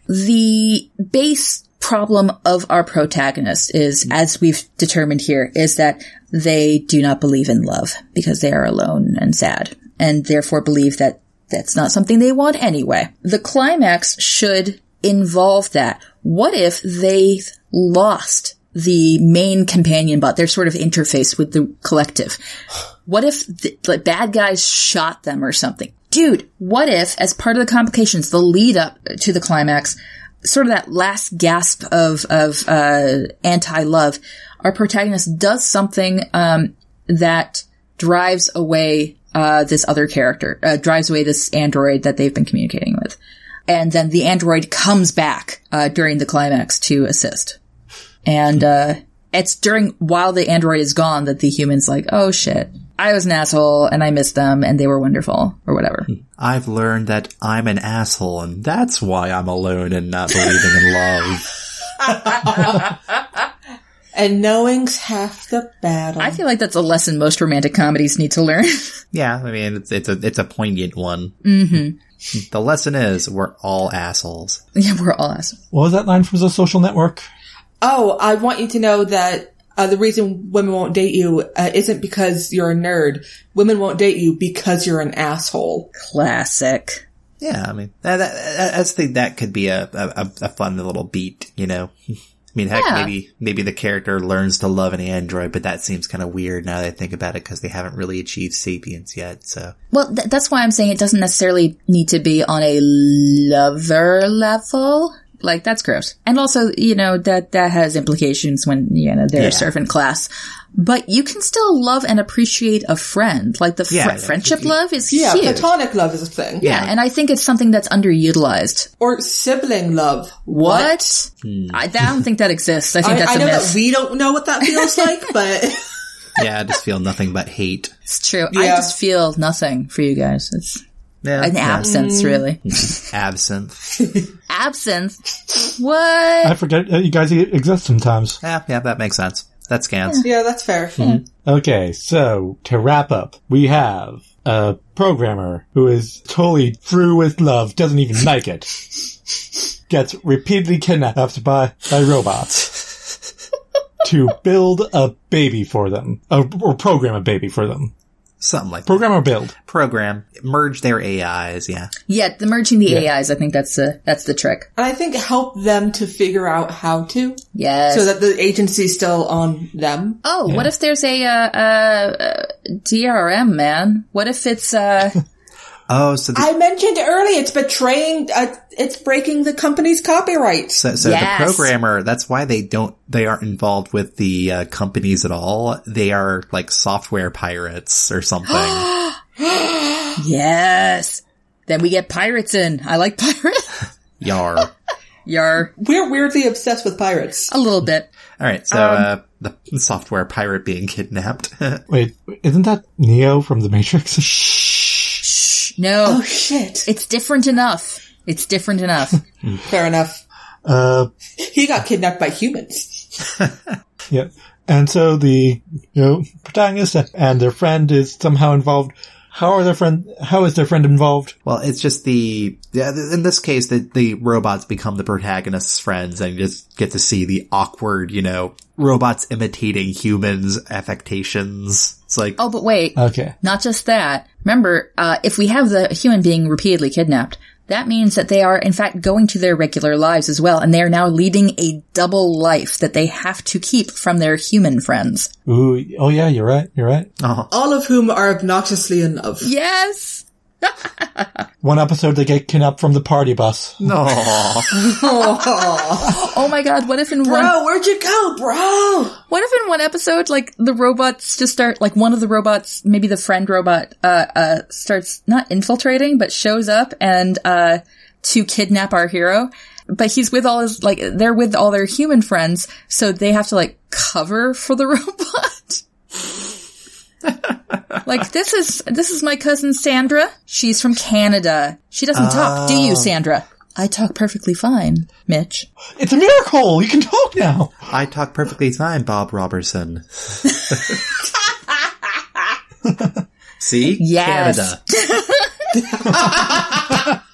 The base problem of our protagonist is, as we've determined here, is that they do not believe in love because they are alone and sad, and therefore believe that that's not something they want anyway. The climax should involve that. What if they lost the main companion bot, their sort of interface with the collective? What if the like, bad guys shot them or something? Dude, what if, as part of the complications, the lead up to the climax, sort of that last gasp of, of, uh, anti-love, our protagonist does something, um, that drives away, uh, this other character, uh, drives away this android that they've been communicating with. And then the android comes back, uh, during the climax to assist. And, uh, it's during, while the android is gone that the human's like, oh shit, I was an asshole and I missed them and they were wonderful, or whatever. I've learned that I'm an asshole and that's why I'm alone and not believing in love. And knowing's half the battle. I feel like that's a lesson most romantic comedies need to learn. Yeah, I mean, it's, it's a, it's a poignant one. Mm-hmm. The lesson is we're all assholes. Yeah, we're all assholes. What was that line from The Social Network? Oh, I want you to know that uh, the reason women won't date you uh, isn't because you're a nerd. Women won't date you because you're an asshole. Classic. Yeah, I mean, that, that, I just think that could be a, a, a fun little beat, you know. I mean, heck, Yeah. maybe maybe the character learns to love an android, but that seems kind of weird now that I think about it because they haven't really achieved sapience yet. So, Well, th- that's why I'm saying it doesn't necessarily need to be on a lover level. Like, that's gross. And also, you know, that, that has implications when, you know, they're Yeah. a servant class. But you can still love and appreciate a friend. Like, the fr- Yeah, friendship if you- love is Yeah, huge. platonic love is a thing. Yeah, and I think it's something that's underutilized. Or sibling love. What? I, I don't think that exists. I think I, that's I a know myth. that we don't know what that feels like, but yeah, I just feel nothing but hate. It's true. I Yeah. just feel nothing for you guys. It's Yeah, an yeah. absence, really. Absinthe. Absinthe? What? I forget uh, you guys e- exist sometimes. Yeah, yeah, that makes sense. That scans. yeah, that's fair. Okay, so to wrap up, we have a programmer who is totally through with love, doesn't even like it, gets repeatedly kidnapped by, by robots to build a baby for them, or, or program a baby for them. Something like that. Program or build. Program. Merge their A Is, yeah. Yeah, the merging the Yeah. A Is, I think that's the, that's the trick. And I think help them to figure out how to, Yes. so that the agency's still on them. Oh, what if there's a, uh, uh, D R M, man? What if it's, uh, Oh, so the, I mentioned earlier, it's betraying, uh, it's breaking the company's copyright. so, so Yes. the programmer, that's why they don't, they aren't involved with the uh, companies at all. They are like software pirates or something. yes. Then we get pirates in. I like pirates. Yar. Yar. We're weirdly obsessed with pirates. A little bit. All right, so uh, the software pirate being kidnapped. Wait, isn't that Neo from The Matrix? No. Oh shit. It's different enough. It's different enough. Fair enough. Uh, He got kidnapped by humans. yeah. And so the, you know, protagonist and their friend is somehow involved. How are their friend, how is their friend involved? Well, it's just the, yeah, in this case, the, the robots become the protagonist's friends and you just get to see the awkward, you know, robots imitating humans' affectations. It's like, Oh, but wait. Okay. Not just that. Remember, uh, if we have the human being repeatedly kidnapped, that means that they are, in fact, going to their regular lives as well, and they are now leading a double life that they have to keep from their human friends. Ooh, oh yeah, you're right, you're right. oh, All of whom are obnoxiously in love. Yes! One episode they get kidnapped from the party bus. no. Oh my god, what if in one, Bro, where'd you go, bro? what if in one episode, like, the robots just start, like, one of the robots, maybe the friend robot, uh, uh, starts not infiltrating, but shows up and, uh, to kidnap our hero. But he's with all his, like, they're with all their human friends, so they have to, like, cover for the robot. Like, this is, this is my cousin Sandra. She's from Canada. She doesn't talk, do you, Sandra? I talk perfectly fine, Mitch. It's a miracle! You can talk now! I talk perfectly fine, Bob Robertson. See? Yes. Canada.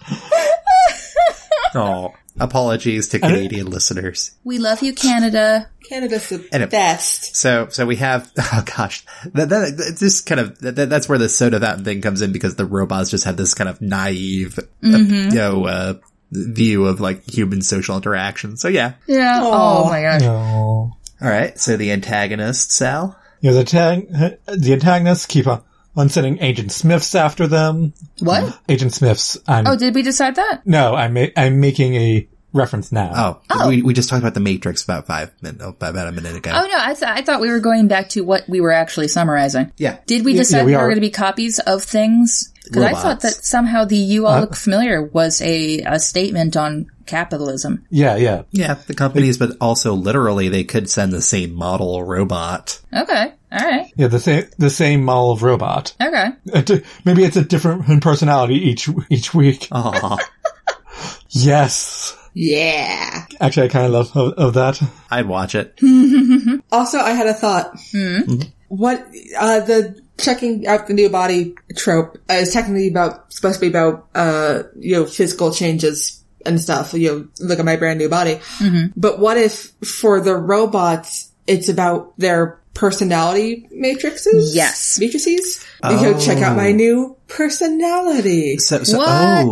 Oh, apologies to Canadian listeners. We love you, Canada. Canada's the Anyway. best. So, so we have, oh gosh, that, that, that this kind of, that, that's where the soda fountain thing comes in because the robots just have this kind of naive, uh, you know, uh, view of like human social interaction. So yeah. Yeah. Oh my gosh. No. All right. So the antagonist, Sal. You know, the, tag, the antagonists keep on, on sending Agent Smiths after them. What? Agent Smiths. I'm, Oh, did we decide that? no, I'm, ma- I'm making a reference now. Oh, Oh. We, we just talked about the Matrix about five minutes, about a minute ago. Oh no, I thought I thought we were going back to what we were actually summarizing. Yeah. Did we Yeah, decide yeah, we there were are. going to be copies of things? Because I thought Robots. that somehow the "you all Uh, look familiar" was a, a statement on capitalism. Yeah, yeah. Yeah, the companies, but also literally they could send the same model robot. Okay, all right, Yeah, the same, the same model of robot. okay. Uh, di- Maybe it's a different personality each, each week. Aw, Yes. Yeah. Actually, I kind of love of, of that. I'd watch it. Also, I had a thought. What, uh, the checking out the new body trope uh, is technically about, supposed to be about, uh, you know, physical changes and stuff. You know, look at my brand new body. But what if for the robots, it's about their personality matrices? Yes. Matrices? You know, check out my new personality. So, so What? oh,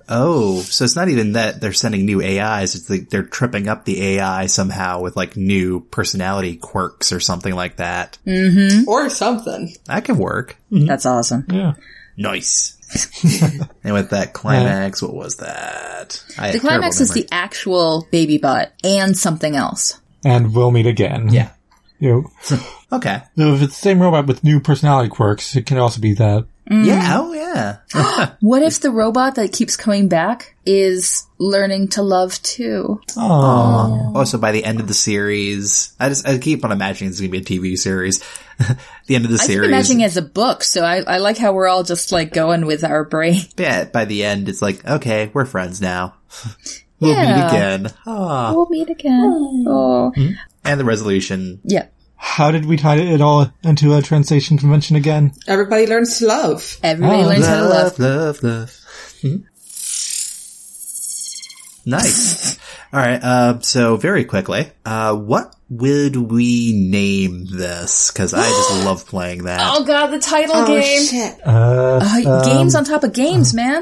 Oh, so it's not even that they're sending new A Is. It's like they're tripping up the A I somehow with like new personality quirks or something like that. Mm-hmm. Or something. That can work. That's awesome. Yeah. Nice. And with that climax, what was that? I The climax is the actual baby bot and something else. And we'll meet again. Yeah. You know, Okay. so if it's the same robot with new personality quirks, it can also be that. Mm. Yeah. Oh, yeah. What if the robot that keeps coming back is learning to love too? Oh. Also, by the end of the series, I just I keep on imagining it's going to be a T V series. The end of the I keep series. imagining it as a book, so I, I like how we're all just like going with our brain. Yeah, by the end, it's like, okay, we're friends now. We'll Yeah. meet again. Ah. We'll meet again. Oh. And the resolution. Yeah. How did we tie it all into a translation convention again? Everybody learns to love. Everybody Oh, learns how to love. Love, love, love. Mhm. Nice. All right. Uh, so very quickly, uh, what would we name this? Because I just love playing that. Oh god, the title Oh, game. shit. Uh, Uh, um, games on top of games, man.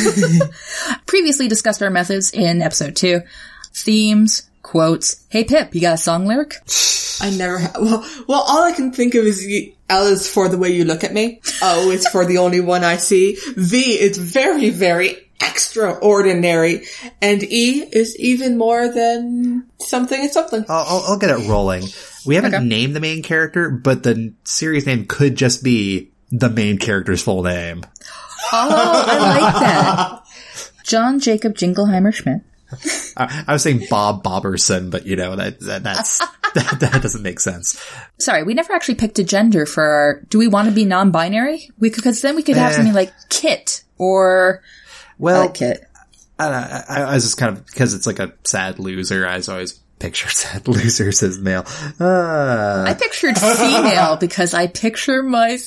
Previously discussed our methods in episode two. Themes, quotes. Hey Pip, you got a song lyric? I never ha- well, well, all I can think of is you, L is for the way you look at me. O is for the only one I see. V is very, very extraordinary. And E is even more than something is something. I'll, I'll, I'll get it rolling. We haven't Okay. named the main character, but the series name could just be the main character's full name. Oh, I like that. John Jacob Jingleheimer Schmidt. I, I was saying Bob Bobberson, but you know, that, that that's, that, that doesn't make sense. Sorry, we never actually picked a gender for our, do we want to be non-binary? We could, cause then we could have Eh. something like Kit or, Well, I like Kit. I, don't know, I, I was just kind of, because it's like a sad loser, I was always picture sad losers as male. Uh, I pictured female because I picture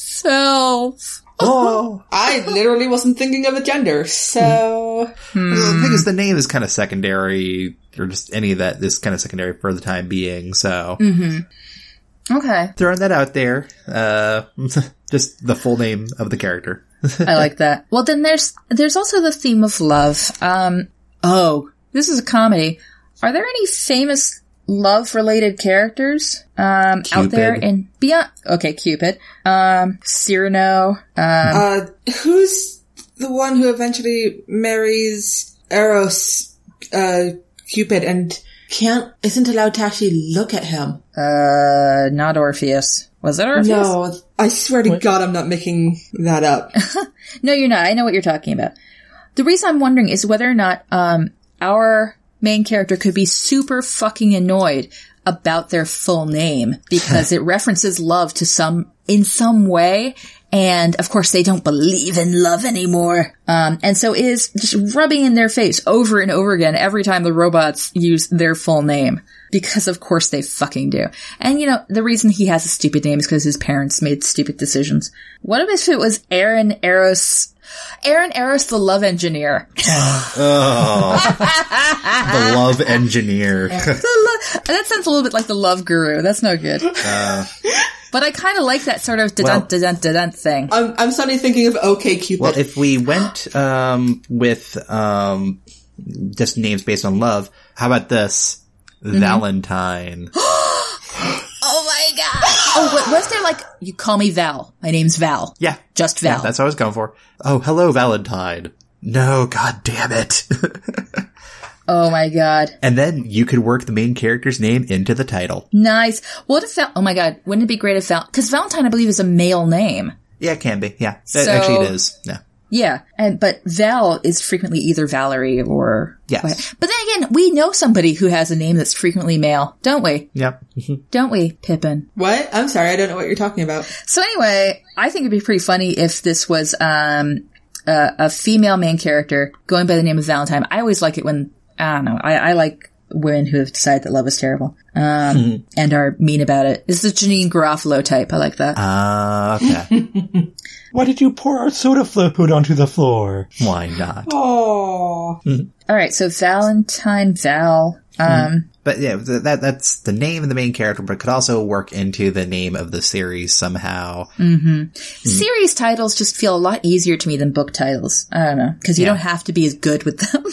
myself. oh. I literally wasn't thinking of a gender, so... The thing is, the name is kind of secondary, or just any of that is kind of secondary for the time being, so. Okay. Throwing that out there, uh, just the full name of the character. I like that. Well, then there's, there's also the theme of love. Um, oh, this is a comedy. Are there any famous love-related characters, um, out there Cupid. in beyond? Okay, Cupid. Um, Cyrano. Um, Uh, who's the one who eventually marries Eros, uh, Cupid and can't, isn't allowed to actually look at him? uh, not Orpheus. Was it Orpheus? No, I swear to God I'm not making that up. No, you're not. I know what you're talking about. The reason I'm wondering is whether or not, um, our main character could be super fucking annoyed about their full name because it references love to some, in some way. And of course they don't believe in love anymore. Um, and so it is just rubbing in their face over and over again every time the robots use their full name. Because of course they fucking do. And you know, the reason he has a stupid name is because his parents made stupid decisions. What if it was Aaron Eros, Aaron Eros the love engineer? Oh. The love engineer. The lo- that sounds a little bit like the love guru. That's no good. Uh, But I kind of like that sort of Well- da-dun, da-dun, da-dun thing. I'm, I'm suddenly thinking of OK Cupid. well, if we went, um, with, um, just names based on love, how about this? Valentine. Oh my god! Oh, what, was there like, you call me Val. My name's Val. Yeah. Just Val. Yeah, that's what I was going for. Oh, hello, Valentine. No, god damn it. Oh my god. And then you could work the main character's name into the title. Nice. What if Val, oh my god, wouldn't it be great if Val, cause Valentine I believe is a male name. Yeah, it can be. Yeah. So- Actually, it is. Yeah. Yeah. And, but Val is frequently either Valerie or, Yes. but then again, we know somebody who has a name that's frequently male, don't we? Yep. Don't we, Pippin? What? I'm sorry, I don't know what you're talking about. So anyway, I think it'd be pretty funny if this was, um, a, a female main character going by the name of Valentine. I always like it when, I don't know, I, I like women who have decided that love is terrible, um, and are mean about it. This is the Janine Garofalo type. I like that. Ah, uh, okay. Why did you pour our soda fluid onto the floor? Why not? Oh. All right, so Valentine, Val. Um, But yeah, that that's the name of the main character, but it could also work into the name of the series somehow. Mm-hmm. Mm. Series titles just feel a lot easier to me than book titles. I don't know, because you yeah. don't have to be as good with them.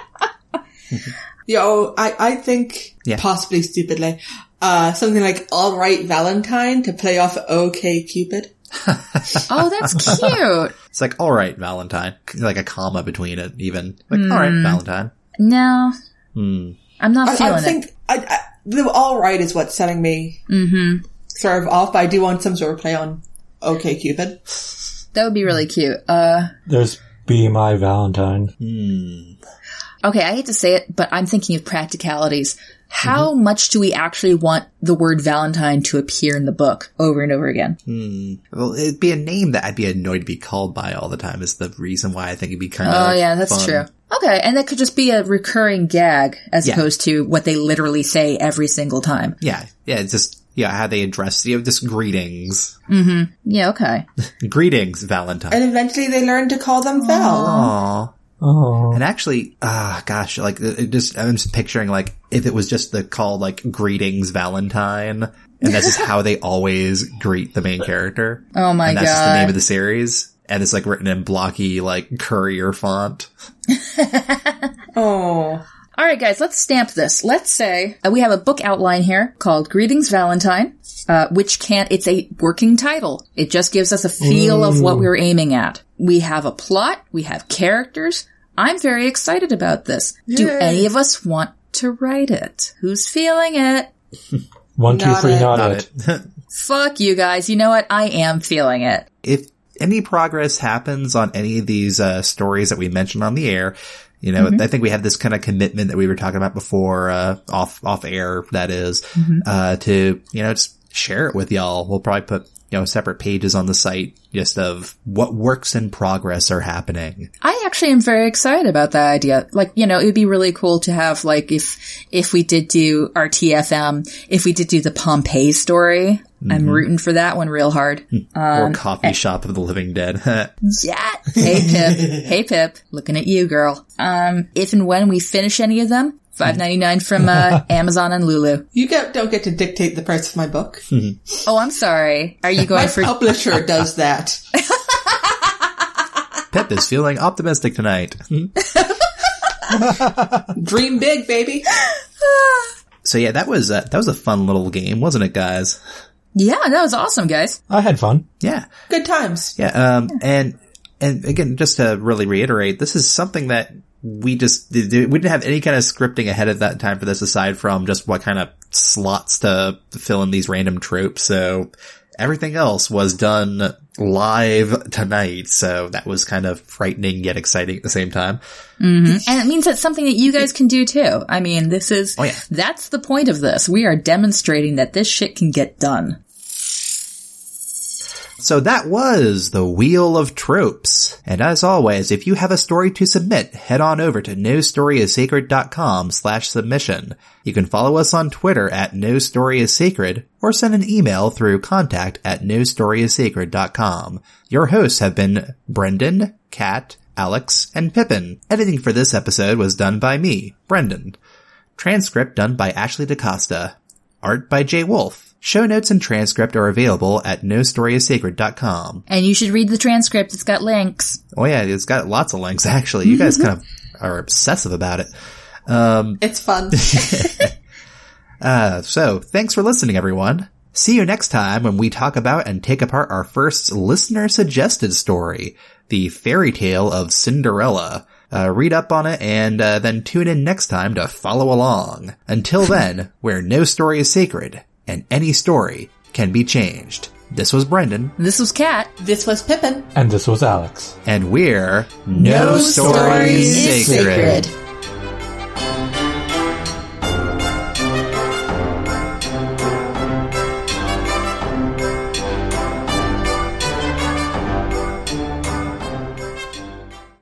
Yo, I, I think, yeah. possibly stupidly, uh, something like All Right Valentine to play off OK Cupid. Oh, that's cute. It's like, all right, Valentine. Like a comma between it, even. Like, mm. all right, Valentine. No. Hmm. I'm not I, feeling I think, it. I, I, the all right is what's setting me mm-hmm. sort of off, but I do want some sort of play on OK Cupid. That would be really cute. Uh, There's Be My Valentine. Hmm. Okay, I hate to say it, but I'm thinking of practicalities. How mm-hmm. much do we actually want the word Valentine to appear in the book over and over again? Hmm. Well, it'd be a name that I'd be annoyed to be called by all the time is the reason why I think it'd be kind of Oh, yeah, that's fun. true. Okay, and that could just be a recurring gag as yeah. opposed to what they literally say every single time. Yeah, yeah, it's just, yeah, how they address, you know, just greetings. Mm-hmm. Yeah, okay. Greetings, Valentine. And eventually they learn to call them Val. Aww. Oh. And actually, ah, uh, gosh, like, it just, I'm just picturing, like, if it was just the call, like, greetings, Valentine, and that's just how they always greet the main character. Oh my god. And that's just the name of the series. And it's, like, written in blocky, like, courier font. Oh. All right, guys, let's stamp this. Let's say uh, we have a book outline here called Greetings, Valentine, uh, which can't, it's a working title. It just gives us a feel Ooh. Of what we're aiming at. We have a plot. We have characters. I'm very excited about this. Yay. Do any of us want to write it? Who's feeling it? One, two, not three, it. Not, not it. it. Fuck you guys. You know what? I am feeling it. If any progress happens on any of these uh, stories that we mentioned on the air, you know, mm-hmm. I think we have this kind of commitment that we were talking about before, uh, off, off air, that is, mm-hmm. uh, to, you know, just share it with y'all. We'll probably put, you know, separate pages on the site just of what works in progress are happening. I actually am very excited about that idea. Like, you know, it would be really cool to have, like, if, if we did do our T F M, if we did do the Pompeii story, mm-hmm. I'm rooting for that one real hard. Um, or Coffee and, Shop of the Living Dead. Yeah. Hey, Pip. Hey, Pip. Looking at you, girl. Um, if and when we finish any of them, five ninety-nine from uh, Amazon and Lulu. You get, don't get to dictate the price of my book. Oh, I'm sorry. Are you going my for... My publisher does that. Pip is feeling optimistic tonight. Dream big, baby. So yeah, that was, uh, that was a fun little game, wasn't it, guys? Yeah, that was awesome, guys. I had fun. Yeah. Good times. Yeah, um, and, and again, just to really reiterate, this is something that we just, we didn't have any kind of scripting ahead of that time for this aside from just what kind of slots to fill in these random tropes. So everything else was done live tonight. So that was kind of frightening yet exciting at the same time. Mm-hmm. And it means that's something that you guys can do too. I mean, this is, oh, yeah. That's the point of this. We are demonstrating that this shit can get done. So that was the Wheel of Tropes. And as always, if you have a story to submit, head on over to no story is sacred dot com slash submission. You can follow us on Twitter at no story is sacred or send an email through contact at no story is sacred dot com. Your hosts have been Brendan, Kat, Alex, and Pippin. Editing for this episode was done by me, Brendan. Transcript done by Ashley DaCosta. Art by Jay Wolf. Show notes and transcript are available at no story is sacred dot com. And you should read the transcript. It's got links. Oh yeah, it's got lots of links, actually. You guys kind of are obsessive about it. Um, it's fun. uh, so, thanks for listening, everyone. See you next time when we talk about and take apart our first listener-suggested story, the fairy tale of Cinderella. Uh, read up on it and uh, then tune in next time to follow along. Until then, where no story is sacred, and any story can be changed. This was Brendan. This was Kat. This was Pippin. And this was Alex. And we're No, no Story is Sacred. sacred.